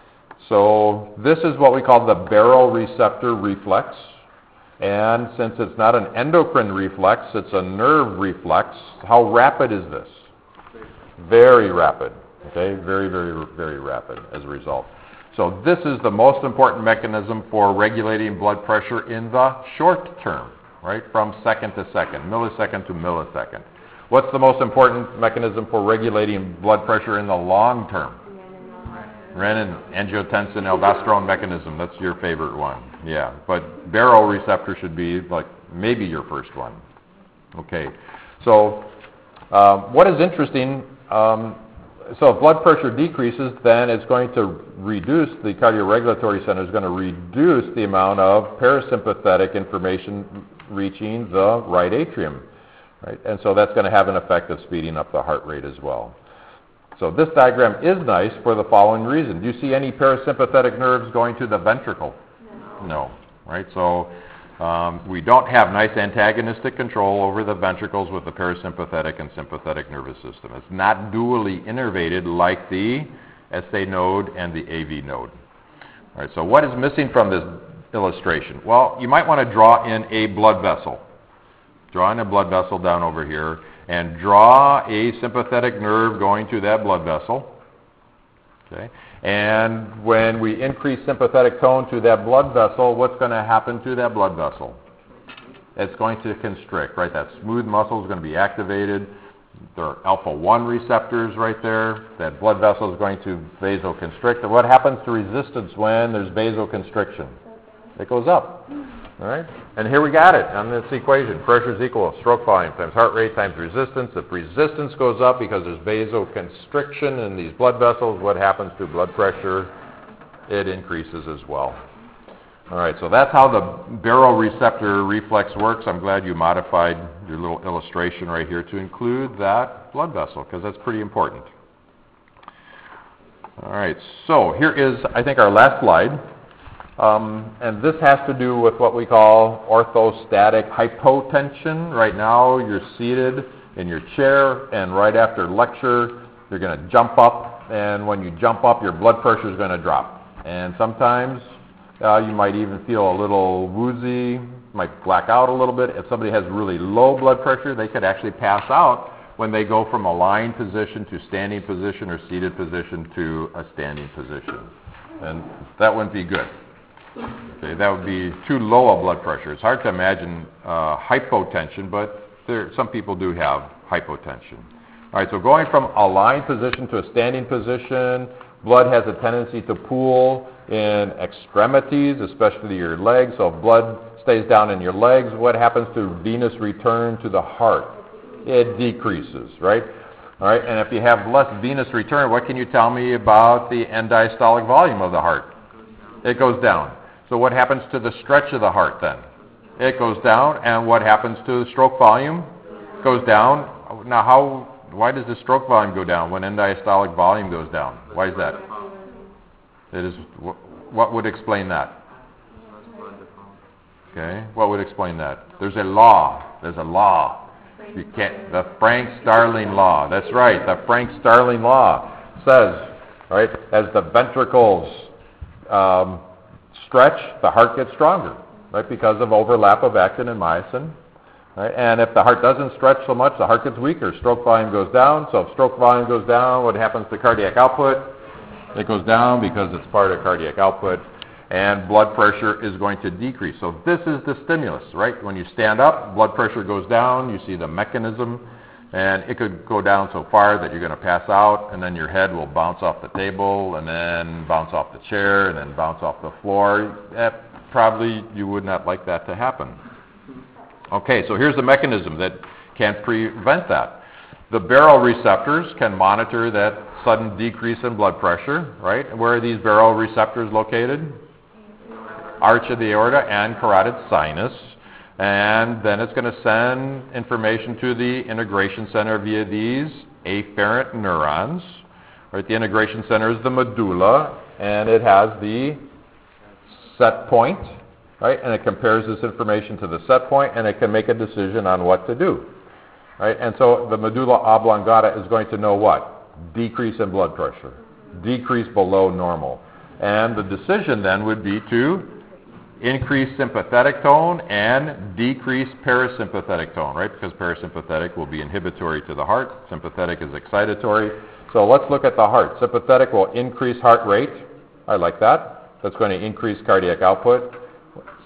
so this is what we call the baroreceptor reflex, and since it's not an endocrine reflex, it's a nerve reflex. How rapid is this? Very rapid, okay? Very, very, very rapid as a result. So this is the most important mechanism for regulating blood pressure in the short term, right? From second to second, millisecond to millisecond. What's the most important mechanism for regulating blood pressure in the long term? Renin-angiotensin-aldosterone mechanism. That's your favorite one. Yeah. But baroreceptor should be like maybe your first one. Okay. So what is interesting, so if blood pressure decreases, then it's going to reduce, the cardioregulatory center is going to reduce the amount of parasympathetic information reaching the right atrium. Right? And so that's going to have an effect of speeding up the heart rate as well. So this diagram is nice for the following reason. Do you see any parasympathetic nerves going to the ventricle? No. Right? So we don't have nice antagonistic control over the ventricles with the parasympathetic and sympathetic nervous system. It's not dually innervated like the SA node and the AV node. All right, so what is missing from this illustration? Well, you might want to draw in a blood vessel. Draw in a blood vessel down over here and draw a sympathetic nerve going to that blood vessel. Okay. And when we increase sympathetic tone to that blood vessel, what's going to happen to that blood vessel? It's going to constrict, right? That smooth muscle is going to be activated. There are alpha-1 receptors right there. That blood vessel is going to vasoconstrict. And what happens to resistance when there's vasoconstriction? It goes up. All right? And here we got it on this equation. Pressure is equal to stroke volume times heart rate times resistance. If resistance goes up because there's vasoconstriction in these blood vessels, what happens to blood pressure? It increases as well. All right, so that's how the baroreceptor reflex works. I'm glad you modified your little illustration right here to include that blood vessel, because that's pretty important. All right, so here is, I think, our last slide. And this has to do with what we call orthostatic hypotension. Right now, you're seated in your chair, and right after lecture, you're going to jump up, and when you jump up, your blood pressure is going to drop. And sometimes you might even feel a little woozy, might black out a little bit. If somebody has really low blood pressure, they could actually pass out when they go from a lying position to standing position or seated position to a standing position. And that wouldn't be good. Okay, that would be too low a blood pressure. It's hard to imagine hypotension, but some people do have hypotension. All right, so going from a lying position to a standing position, blood has a tendency to pool in extremities, especially your legs. So if blood stays down in your legs, what happens to venous return to the heart? It decreases, right? All right, and if you have less venous return, what can you tell me about the end diastolic volume of the heart? It goes down. So what happens to the stretch of the heart then? It goes down. And what happens to the stroke volume? It goes down. Now, why does the stroke volume go down when end diastolic volume goes down? Why is that? It is. What would explain that? Okay. What would explain that? There's a law. There's a law. You can't. The Frank-Starling law. That's right. The Frank-Starling law says, right, as the ventricles stretch, the heart gets stronger, right, because of overlap of actin and myosin. Right? And if the heart doesn't stretch so much, the heart gets weaker. Stroke volume goes down. So if stroke volume goes down, what happens to cardiac output? It goes down because it's part of cardiac output. And blood pressure is going to decrease. So this is the stimulus, right? When you stand up, blood pressure goes down. You see the mechanism. And it could go down so far that you're going to pass out, and then your head will bounce off the table, and then bounce off the chair, and then bounce off the floor. Probably you would not like that to happen. Okay, so here's the mechanism that can prevent that. The baroreceptors can monitor that sudden decrease in blood pressure, right? And where are these baroreceptors located? Arch of the aorta and carotid sinus. And then it's going to send information to the integration center via these afferent neurons. Right, the integration center is the medulla, and it has the set point, right? And it compares this information to the set point, and it can make a decision on what to do. Right? And so the medulla oblongata is going to know what? Decrease in blood pressure. Decrease below normal. And the decision then would be to increase sympathetic tone and decrease parasympathetic tone, right? Because parasympathetic will be inhibitory to the heart. Sympathetic is excitatory. So let's look at the heart. Sympathetic will increase heart rate. I like that. That's going to increase cardiac output.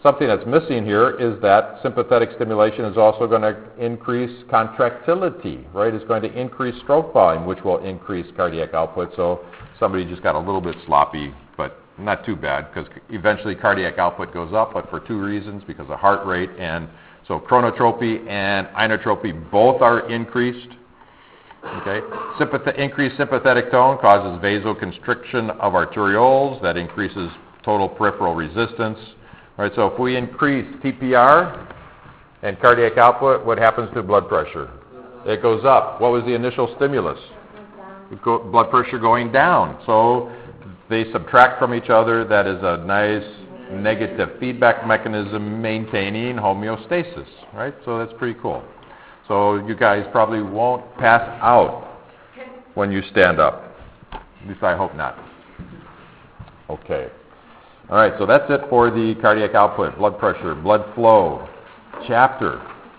something that's missing here is that sympathetic stimulation is also going to increase contractility, right? It's going to increase stroke volume, which will increase cardiac output. So somebody just got a little bit sloppy, but not too bad, because eventually cardiac output goes up, but for two reasons, because of heart rate. And so chronotropy and inotropy both are increased. Okay, increased sympathetic tone causes vasoconstriction of arterioles. That increases total peripheral resistance. All right, so if we increase TPR and cardiac output, what happens to blood pressure? It goes up. What was the initial stimulus? Blood pressure going down. So they subtract from each other. That is a nice negative feedback mechanism maintaining homeostasis, right? So that's pretty cool. So you guys probably won't pass out when you stand up. At least I hope not. Okay. All right, so that's it for the cardiac output, blood pressure, blood flow chapter.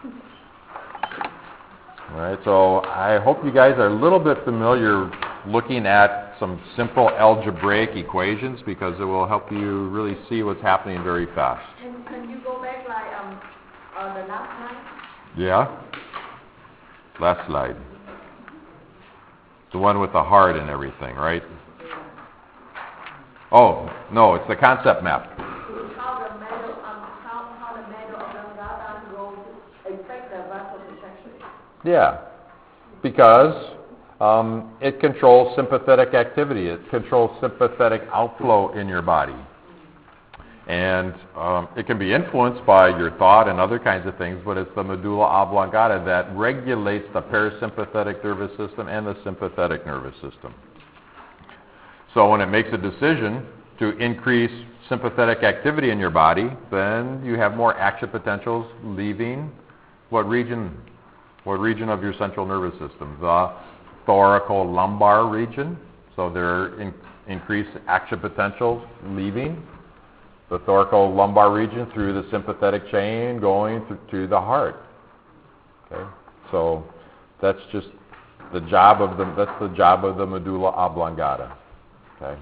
All right, so I hope you guys are a little bit familiar looking at some simple algebraic equations, because it will help you really see what's happening very fast. Can you go back like on the last line? Yeah. Last slide. The one with the heart and everything, right? Oh, no, it's the concept map. How the metal oblongata will affect the vasoconstriction. Yeah, because it controls sympathetic activity. It controls sympathetic outflow in your body. And it can be influenced by your thought and other kinds of things, but it's the medulla oblongata that regulates the parasympathetic nervous system and the sympathetic nervous system. So when it makes a decision to increase sympathetic activity in your body, then you have more action potentials leaving what region of your central nervous system? The thoracolumbar region. So there are increased action potentials leaving the thoracolumbar region through the sympathetic chain going to the heart. Okay, so that's just the job of the medulla oblongata. Okay,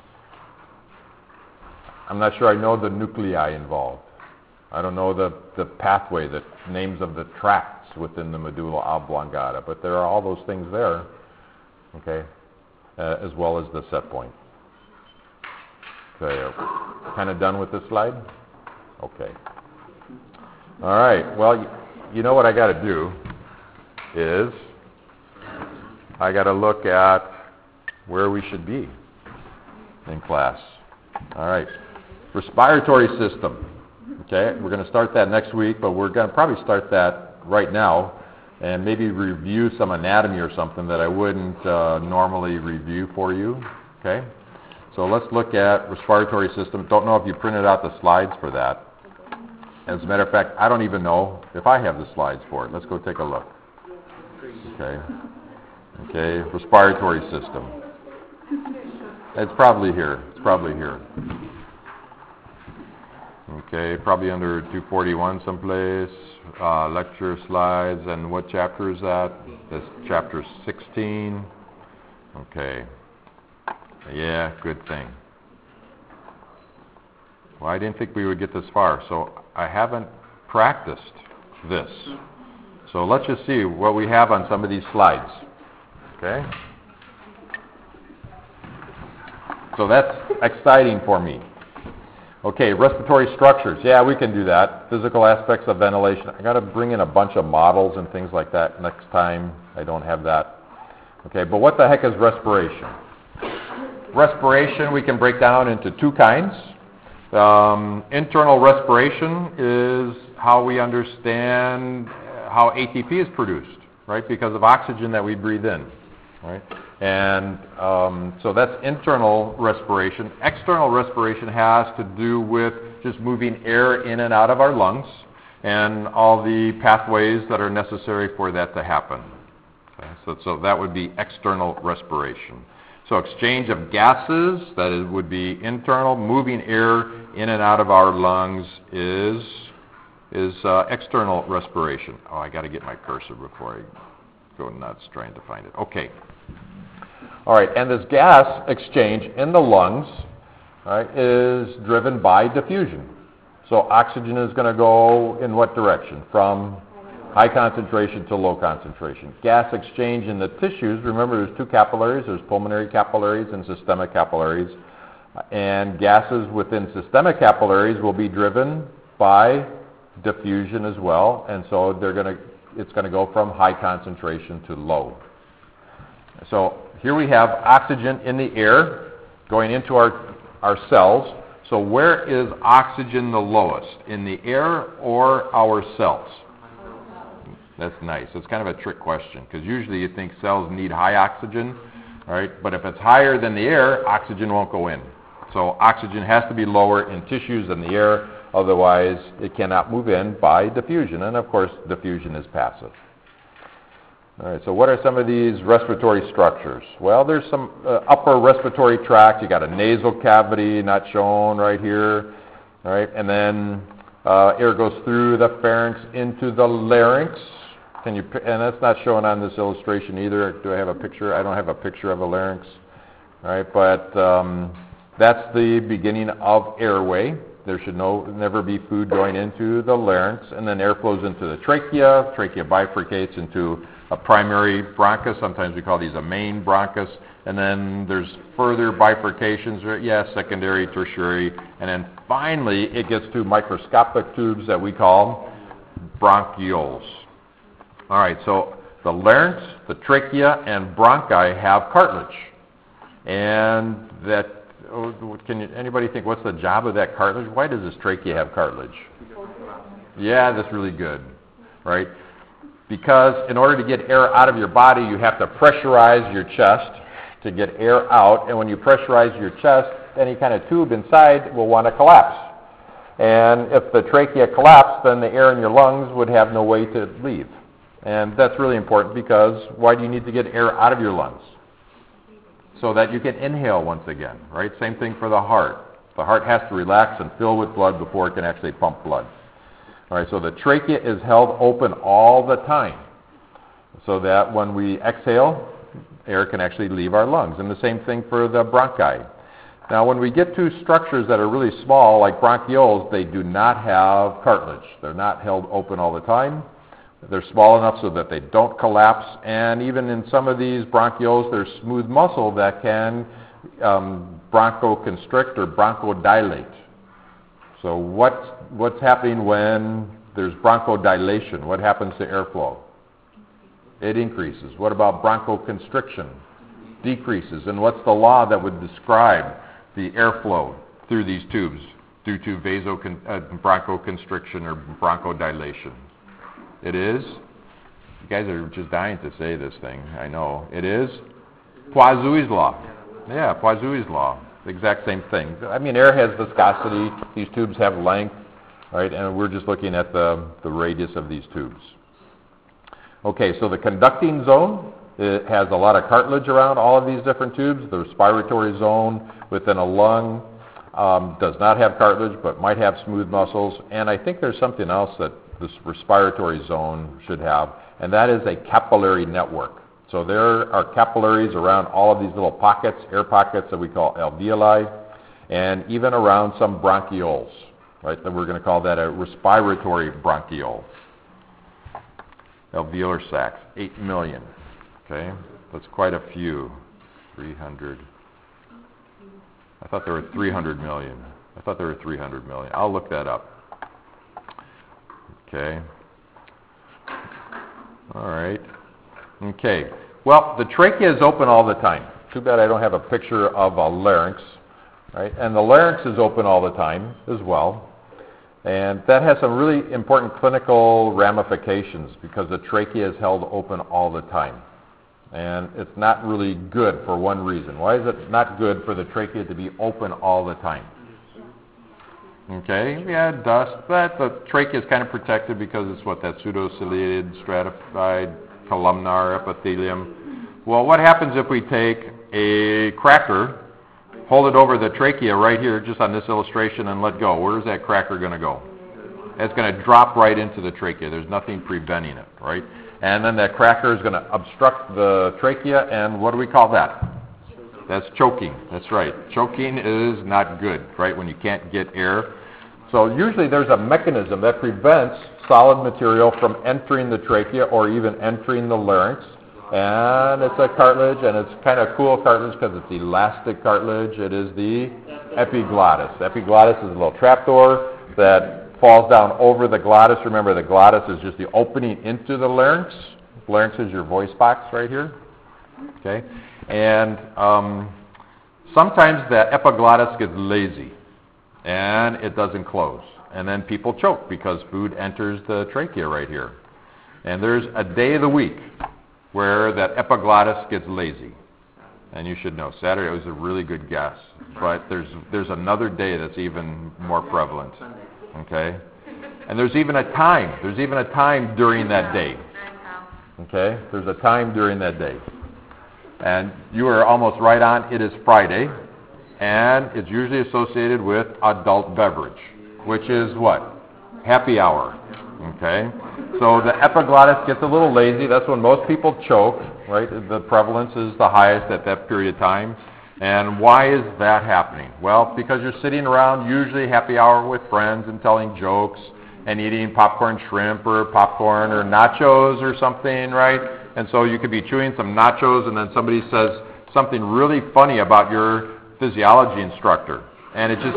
I'm not sure I know the nuclei involved. I don't know the pathway, the names of the tracts within the medulla oblongata, but there are all those things there. Okay, as well as the set point. Okay, kind of done with this slide? Okay. All right, well, you know what I got to do is I got to look at where we should be in class. All right, respiratory system. Okay, we're going to start that next week, but we're going to probably start that right now and maybe review some anatomy or something that I wouldn't normally review for you. Okay? So let's look at respiratory system. Don't know if you printed out the slides for that. As a matter of fact, I don't even know if I have the slides for it. Let's go take a look. Okay. Okay, respiratory system. It's probably here. It's probably here. Okay, probably under 241 someplace. Lecture slides, and what chapter is that? That's chapter 16. Okay. Yeah, good thing. Well, I didn't think we would get this far, so I haven't practiced this. So let's just see what we have on some of these slides. Okay? So that's exciting for me. Okay, respiratory structures. Yeah, we can do that. Physical aspects of ventilation. I got to bring in a bunch of models and things like that next time. I don't have that. Okay, but what the heck is respiration? Respiration we can break down into two kinds. Internal respiration is how we understand how ATP is produced, right? Because of oxygen that we breathe in, right? And so that's internal respiration. External respiration has to do with just moving air in and out of our lungs and all the pathways that are necessary for that to happen. Okay? So that would be external respiration. So exchange of gases, that would be internal. Moving air in and out of our lungs is external respiration. Oh, I got to get my cursor before I go nuts trying to find it. Okay. All right, and this gas exchange in the lungs, right, is driven by diffusion. So oxygen is going to go in what direction? From high concentration to low concentration. Gas exchange in the tissues, remember there's two capillaries, there's pulmonary capillaries and systemic capillaries. And gases within systemic capillaries will be driven by diffusion as well, and so it's going to go from high concentration to low. So here we have oxygen in the air going into our cells. So where is oxygen the lowest? In the air or our cells? That's nice. It's kind of a trick question because usually you think cells need high oxygen, right? But if it's higher than the air, oxygen won't go in. So oxygen has to be lower in tissues than the air, otherwise it cannot move in by diffusion. And of course, diffusion is passive. All right, so what are some of these respiratory structures? Well, there's some upper respiratory tract. You got a nasal cavity, not shown right here. All right, and then air goes through the pharynx into the larynx. And that's not shown on this illustration either. Do I have a picture? I don't have a picture of a larynx. All right, but that's the beginning of airway. There should never be food going into the larynx. And then air flows into the trachea. Trachea bifurcates into a primary bronchus. Sometimes we call these a main bronchus. And then there's further bifurcations, secondary, tertiary. And then finally it gets to microscopic tubes that we call bronchioles. All right, so the larynx, the trachea, and bronchi have cartilage. And anybody think what's the job of that cartilage? Why does this trachea have cartilage? Yeah, that's really good, right? Because in order to get air out of your body, you have to pressurize your chest to get air out. And when you pressurize your chest, any kind of tube inside will want to collapse. And if the trachea collapsed, then the air in your lungs would have no way to leave. And that's really important because why do you need to get air out of your lungs? So that you can inhale once again, right? Same thing for the heart. The heart has to relax and fill with blood before it can actually pump blood. All right, so the trachea is held open all the time so that when we exhale, air can actually leave our lungs. And the same thing for the bronchi. Now, when we get to structures that are really small, like bronchioles, they do not have cartilage. They're not held open all the time. They're small enough so that they don't collapse, and even in some of these bronchioles, there's smooth muscle that can bronchoconstrict or bronchodilate. So what's happening when there's bronchodilation? What happens to airflow? It increases. What about bronchoconstriction? Decreases. And what's the law that would describe the airflow through these tubes due to bronchoconstriction or bronchodilation? It is? You guys are just dying to say this thing. I know. It is Poiseuille's law. Yeah, Poiseuille's law. The exact same thing. I mean, air has viscosity. These tubes have length, right? And we're just looking at the radius of these tubes. Okay, so the conducting zone, it has a lot of cartilage around all of these different tubes. The respiratory zone within a lung does not have cartilage but might have smooth muscles. And I think there's something else that this respiratory zone should have, and that is a capillary network. So there are capillaries around all of these little pockets, air pockets that we call alveoli, and even around some bronchioles, right? That we're going to call that a respiratory bronchiole. Alveolar sacs, 8 million. Okay, that's quite a few. 300. I thought there were 300 million. I'll look that up. Okay. All right. Okay. Well, the trachea is open all the time. Too bad I don't have a picture of a larynx, right? And the larynx is open all the time as well. And that has some really important clinical ramifications because the trachea is held open all the time. And it's not really good for one reason. Why is it not good for the trachea to be open all the time? Okay, yeah, dust. But the trachea is kind of protected because it's that pseudociliated, stratified, columnar epithelium. Well, what happens if we take a cracker, hold it over the trachea right here, just on this illustration, and let go? Where is that cracker going to go? It's going to drop right into the trachea. There's nothing preventing it, right? And then that cracker is going to obstruct the trachea, and what do we call that? That's choking. That's right. Choking is not good, right? When you can't get air So usually there's a mechanism that prevents solid material from entering the trachea or even entering the larynx. And it's a cartilage, and it's kind of cool cartilage because it's elastic cartilage. It is the epiglottis. Epiglottis is a little trapdoor that falls down over the glottis. Remember, the glottis is just the opening into the larynx. Larynx is your voice box right here. Okay? And sometimes the epiglottis gets lazy, and it doesn't close. And then people choke because food enters the trachea right here. And there's a day of the week where that epiglottis gets lazy. And you should know, Saturday was a really good guess. But there's another day that's even more prevalent. Okay? And there's even a time. There's even a time during that day. Okay? There's a time during that day. And you are almost right on. It is Friday. And it's usually associated with adult beverage, which is what? Happy hour. Okay? So the epiglottis gets a little lazy. That's when most people choke, right? The prevalence is the highest at that period of time. And why is that happening? Well, because you're sitting around, usually happy hour with friends and telling jokes and eating popcorn shrimp or popcorn or nachos or something, right? And so you could be chewing some nachos and then somebody says something really funny about your physiology instructor. And it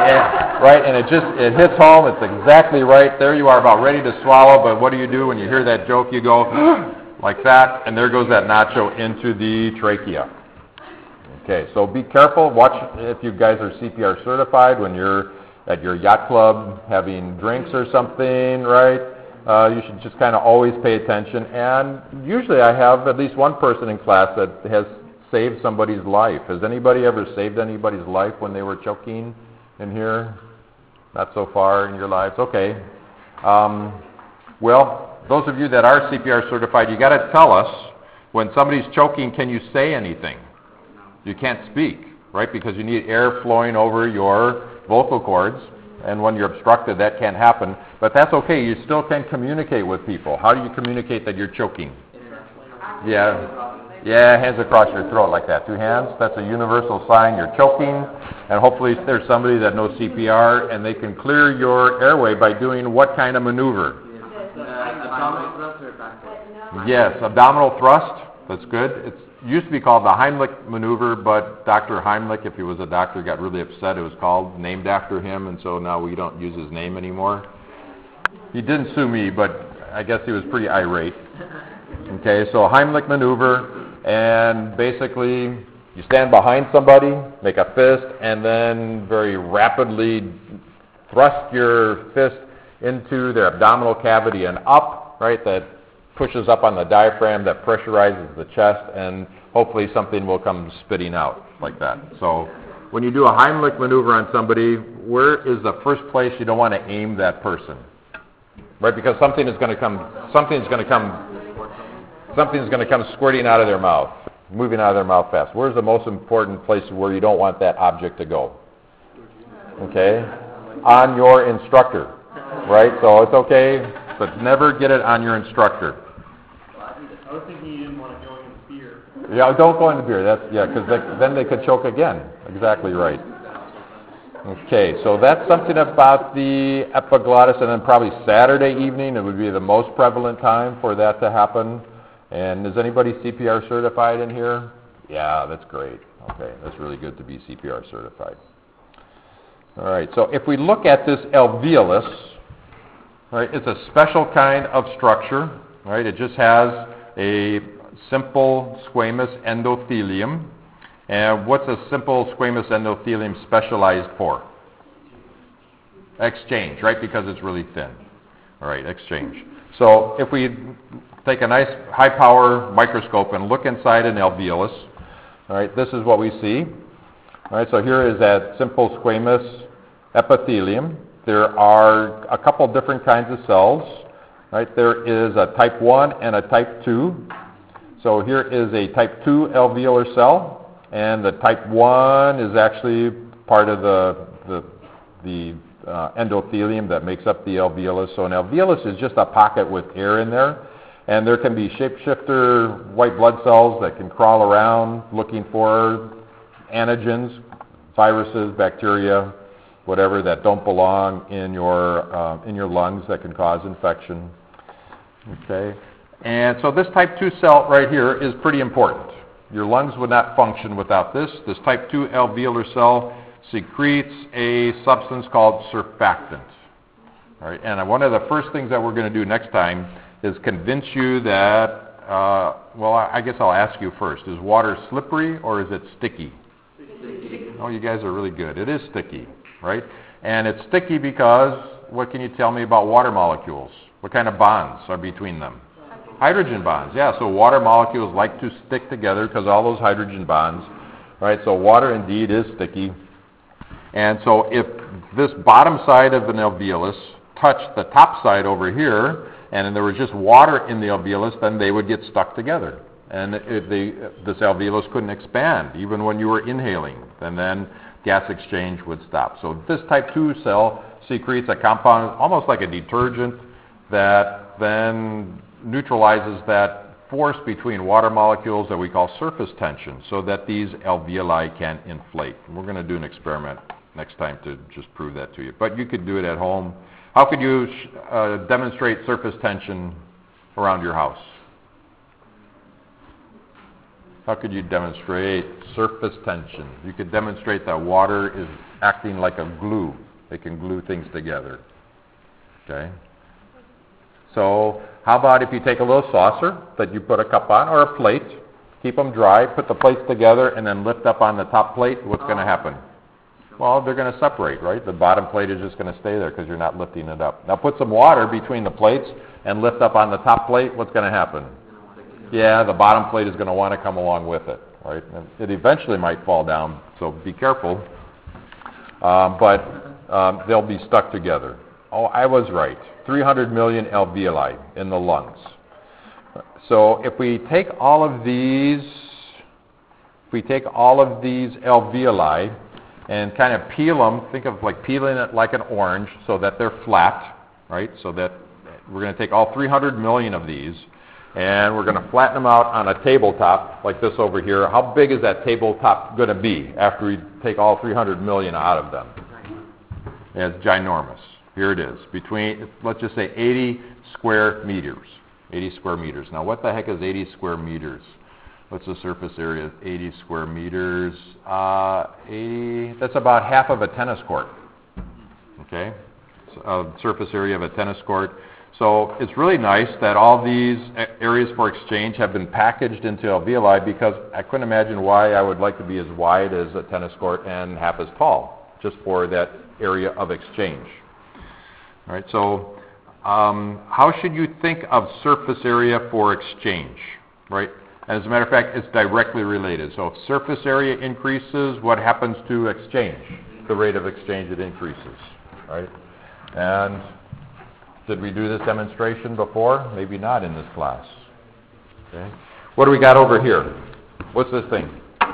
hits home. It's exactly right. There you are about ready to swallow, but what do? When you hear that joke, you go like that, and there goes that nacho into the trachea. Okay, so be careful. Watch if you guys are CPR certified when you're at your yacht club having drinks or something, right? You should just kind of always pay attention. And usually I have at least one person in class that has saved somebody's life. Has anybody ever saved anybody's life when they were choking in here? Not so far in your lives? Okay. Well, those of you that are CPR certified, you got to tell us when somebody's choking, can you say anything? You can't speak, right? Because you need air flowing over your vocal cords, and when you're obstructed, that can't happen. But that's okay. You still can communicate with people. How do you communicate that you're choking? Yeah, hands across your throat like that. 2 hands. That's a universal sign you're choking. And hopefully there's somebody that knows CPR, and they can clear your airway by doing what kind of maneuver? Abdominal thrust or back thrust? Yes, abdominal thrust. That's good. It used to be called the Heimlich maneuver, but Dr. Heimlich, if he was a doctor, got really upset. It was named after him, and so now we don't use his name anymore. He didn't sue me, but I guess he was pretty irate. Okay, so Heimlich maneuver, and basically you stand behind somebody, make a fist, and then very rapidly thrust your fist into their abdominal cavity and up, right? That pushes up on the diaphragm, that pressurizes the chest, and hopefully something will come spitting out like that. So when you do a Heimlich maneuver on somebody, where is the first place you don't want to aim that person? Right? Because something is going to come squirting out of their mouth, moving out of their mouth fast. Where's the most important place where you don't want that object to go? Okay? On your instructor, right? So it's okay, but never get it on your instructor. I was thinking you didn't want to go in beer. Yeah, don't go into beer. Because then they could choke again. Exactly right. Okay, so that's something about the epiglottis, and then probably Saturday evening, it would be the most prevalent time for that to happen. And is anybody CPR certified in here? Yeah, that's great. Okay, that's really good to be CPR certified. All right, so if we look at this alveolus, right, it's a special kind of structure, right? It just has a simple squamous endothelium. And what's a simple squamous endothelium specialized for? Exchange, right? Because it's really thin. All right, exchange. So if we take a nice high-power microscope and look inside an alveolus, all right, this is what we see. All right, so here is that simple squamous epithelium. There are a couple different kinds of cells. Right? There is a type 1 and a type 2. So here is a type 2 alveolar cell. And the type 1 is actually part of the endothelium that makes up the alveolus. So an alveolus is just a pocket with air in there. And there can be shapeshifter white blood cells that can crawl around looking for antigens, viruses, bacteria, whatever that don't belong in your lungs that can cause infection. Okay, and so this type 2 cell right here is pretty important. Your lungs would not function without this. This type 2 alveolar cell secretes a substance called surfactant. All right, and one of the first things that we're going to do next time is convince you that, well, I guess I'll ask you first. Is water slippery or is it sticky? Sticky. Oh, you guys are really good. It is sticky, right? And it's sticky because, what can you tell me about water molecules? What kind of bonds are between them? Hydrogen bonds, yeah. So water molecules like to stick together because all those hydrogen bonds, right? So water indeed is sticky. And so if this bottom side of an alveolus touched the top side over here, and there was just water in the alveolus, then they would get stuck together. And this alveolus couldn't expand, even when you were inhaling. And then gas exchange would stop. So this type 2 cell secretes a compound, almost like a detergent, that then neutralizes that force between water molecules that we call surface tension, so that these alveoli can inflate. And we're going to do an experiment next time to just prove that to you. But you could do it at home. How could you demonstrate surface tension around your house? How could you demonstrate surface tension? You could demonstrate that water is acting like a glue. It can glue things together. Okay? So how about if you take a little saucer that you put a cup on, or a plate, keep them dry, put the plates together, and then lift up on the top plate, what's going to happen? Well, they're going to separate, right? The bottom plate is just going to stay there because you're not lifting it up. Now put some water between the plates and lift up on the top plate, what's going to happen? Yeah, the bottom plate is going to want to come along with it, right? And it eventually might fall down, so be careful. But they'll be stuck together. Oh, I was right. 300 million alveoli in the lungs. So if we take all of these alveoli and kind of peel them, think of like peeling it like an orange so that they're flat, right? So that we're going to take all 300 million of these and we're going to flatten them out on a tabletop like this over here. How big is that tabletop going to be after we take all 300 million out of them? Yeah, it's ginormous. Here it is, between, let's just say 80 square meters. 80 square meters. Now, what the heck is 80 square meters? What's the surface area of 80 square meters? 80, that's about half of a tennis court. Okay? Surface area of a tennis court. So it's really nice that all these areas for exchange have been packaged into alveoli, because I couldn't imagine why I would like to be as wide as a tennis court and half as tall, just for that area of exchange. All right, so how should you think of surface area for exchange, right? As a matter of fact, it's directly related. So if surface area increases, what happens to exchange? The rate of exchange, it increases, right? And did we do this demonstration before? Maybe not in this class. Okay. What do we got over here? What's this thing?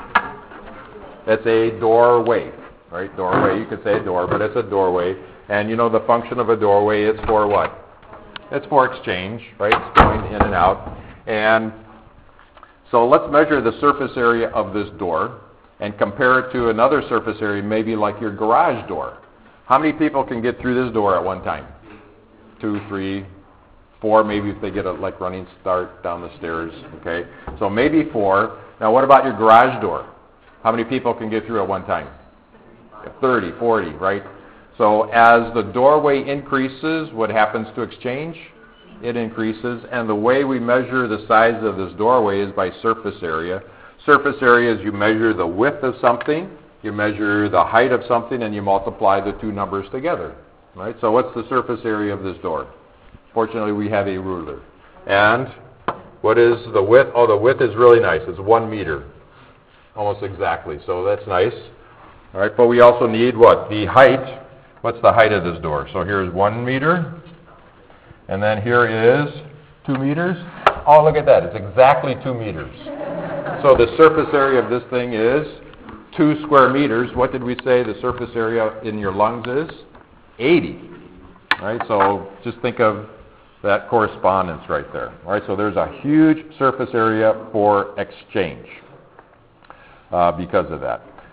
It's a doorway, right? Doorway, you could say a door, but it's a doorway. And you know the function of a doorway is for what? It's for exchange, right? It's going in and out. And so let's measure the surface area of this door and compare it to another surface area, maybe like your garage door. How many people can get through this door at one time? 2, 3, 4, maybe if they get a running start down the stairs, okay? So maybe 4. Now what about your garage door? How many people can get through at one time? 30, 40, right? So as the doorway increases, what happens to exchange? It increases, and the way we measure the size of this doorway is by surface area. Surface area is you measure the width of something, you measure the height of something, and you multiply the two numbers together. Right? So what's the surface area of this door? Fortunately, we have a ruler. And what is the width? Oh, the width is really nice. It's 1 meter, almost exactly. So that's nice. All right, but we also need what? The height. What's the height of this door? So here's 1 meter, and then here is 2 meters. Oh, look at that. It's exactly 2 meters. So the surface area of this thing is 2 square meters. What did we say the surface area in your lungs is? 80. Right? So just think of that correspondence right there. All right? So there's a huge surface area for exchange because of that.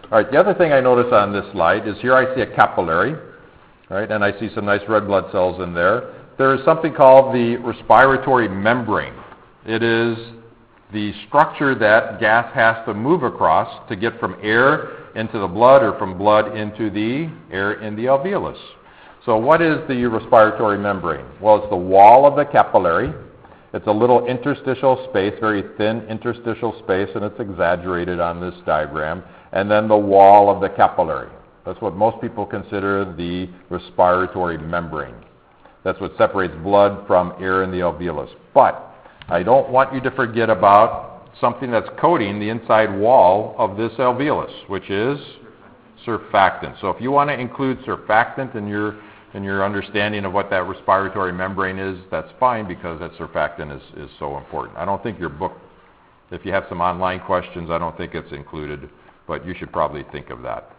All right, the other thing I notice on this slide is here I see a capillary, right, and I see some nice red blood cells in there. There is something called the respiratory membrane. It is the structure that gas has to move across to get from air into the blood or from blood into the air in the alveolus. So what is the respiratory membrane? Well, it's the wall of the capillary. It's a little interstitial space, very thin interstitial space, and it's exaggerated on this diagram. And then the wall of the capillary. That's what most people consider the respiratory membrane. That's what separates blood from air in the alveolus. But I don't want you to forget about something that's coating the inside wall of this alveolus, which is surfactant. So if you want to include surfactant in your understanding of what that respiratory membrane is, that's fine, because that surfactant is so important. I don't think your book, if you have some online questions, I don't think it's included, but you should probably think of that.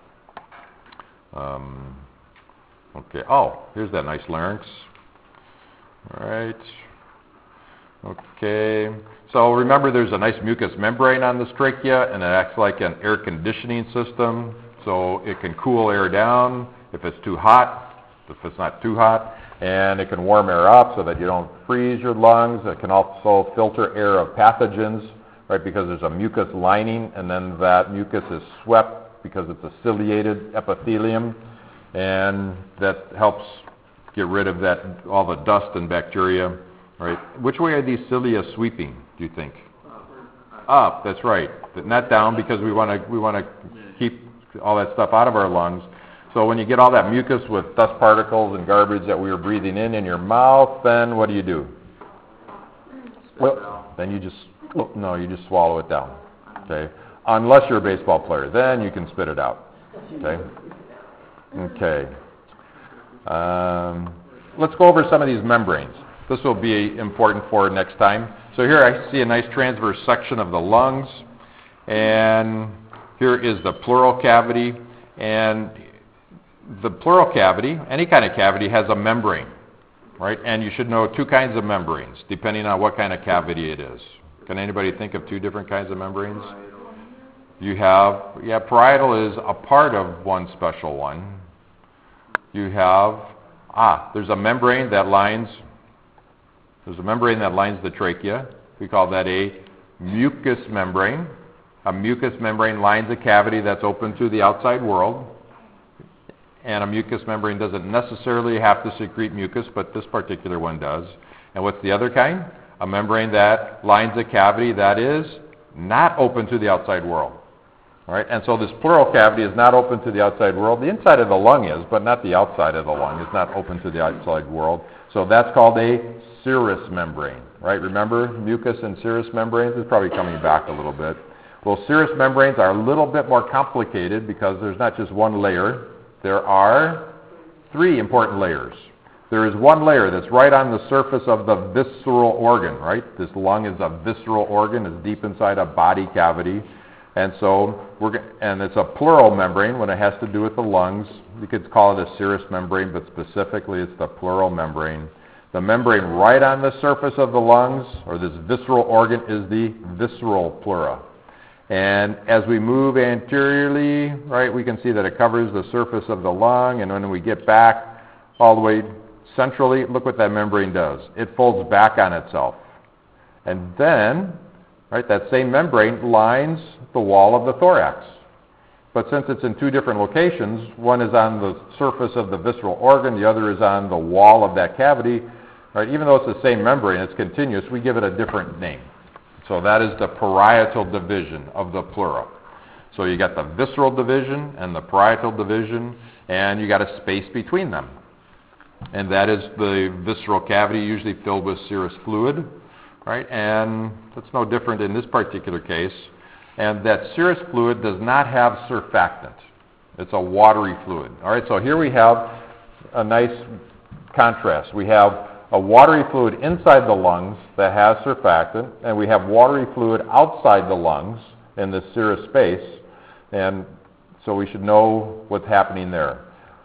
Okay. Oh, here's that nice larynx. All right. Okay. So remember, there's a nice mucous membrane on this trachea, and it acts like an air conditioning system. So it can cool air down if it's too hot, if it's not too hot, and it can warm air up so that you don't freeze your lungs. It can also filter air of pathogens, right, because there's a mucus lining, and then that mucus is swept because it's a ciliated epithelium, and that helps get rid of that, all the dust and bacteria, right? Which way are these cilia sweeping, do you think? Up, that's right. Not down, because we want to keep all that stuff out of our lungs. So when you get all that mucus with dust particles and garbage that we were breathing in your mouth, then what do? Well, then you just swallow it down. Okay, unless you're a baseball player, then you can spit it out. Okay. Okay. Let's go over some of these membranes. This will be important for next time. So here I see a nice transverse section of the lungs, and here is the pleural cavity. And the pleural cavity, any kind of cavity, has a membrane, right? And you should know two kinds of membranes, depending on what kind of cavity it is. Can anybody think of two different kinds of membranes? You have, parietal is a part of one special one. You have, there's a membrane that lines the trachea. We call that a mucous membrane. A mucous membrane lines a cavity that's open to the outside world. And a mucous membrane doesn't necessarily have to secrete mucus, but this particular one does. And what's the other kind? A membrane that lines a cavity that is not open to the outside world. All right? And so this pleural cavity is not open to the outside world. The inside of the lung is, but not the outside of the lung. It's not open to the outside world. So that's called a serous membrane. Right? Remember, mucus and serous membranes is probably coming back a little bit. Well, serous membranes are a little bit more complicated because there's not just one layer. There are three important layers. There is one layer that's right on the surface of the visceral organ, right? This lung is a visceral organ. It's deep inside a body cavity. And so and it's a pleural membrane when it has to do with the lungs. You could call it a serous membrane, but specifically it's the pleural membrane. The membrane right on the surface of the lungs, or this visceral organ, is the visceral pleura. And as we move anteriorly, right, we can see that it covers the surface of the lung, and when we get back all the way centrally, look what that membrane does. It folds back on itself. And then, right, that same membrane lines the wall of the thorax. But since it's in two different locations, one is on the surface of the visceral organ, the other is on the wall of that cavity, right, even though it's the same membrane, it's continuous, we give it a different name. So that is the parietal division of the pleura. So you got the visceral division and the parietal division, and you got a space between them. And that is the visceral cavity, usually filled with serous fluid, right? And that's no different in this particular case. And that serous fluid does not have surfactant. It's a watery fluid. All right, so here we have a nice contrast. We have a watery fluid inside the lungs that has surfactant, and we have watery fluid outside the lungs in this serous space, and so we should know what's happening there.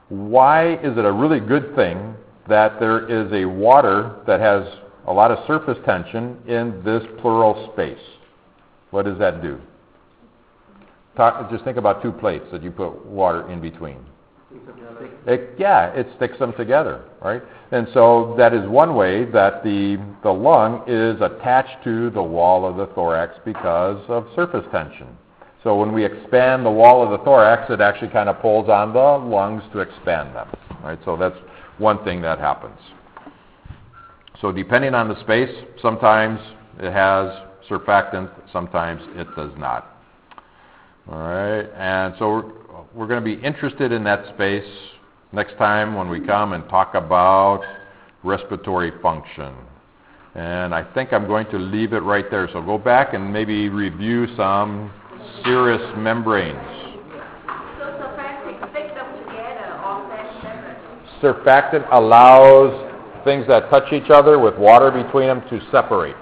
Why is it a really good thing that there is a water that has a lot of surface tension in this pleural space? What does that do? Just think about two plates that you put water in between. Together. It sticks them together, right? And so that is one way that the lung is attached to the wall of the thorax because of surface tension. So when we expand the wall of the thorax, it actually kind of pulls on the lungs to expand them, right? So that's one thing that happens. So depending on the space, sometimes it has surfactant, sometimes it does not. All right, and so we're going to be interested in that space next time when we come and talk about respiratory function. And I think I'm going to leave it right there. So go back and maybe review some serous membranes. So surfactant stick them together or separate? Surfactant allows things that touch each other with water between them to separate.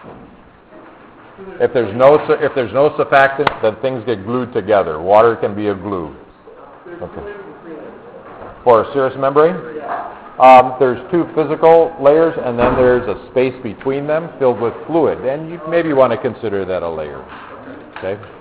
If there's no surfactant, then things get glued together. Water can be a glue. Okay. For a serous membrane? There's two physical layers, and then there's a space between them filled with fluid. And you maybe want to consider that a layer. Okay?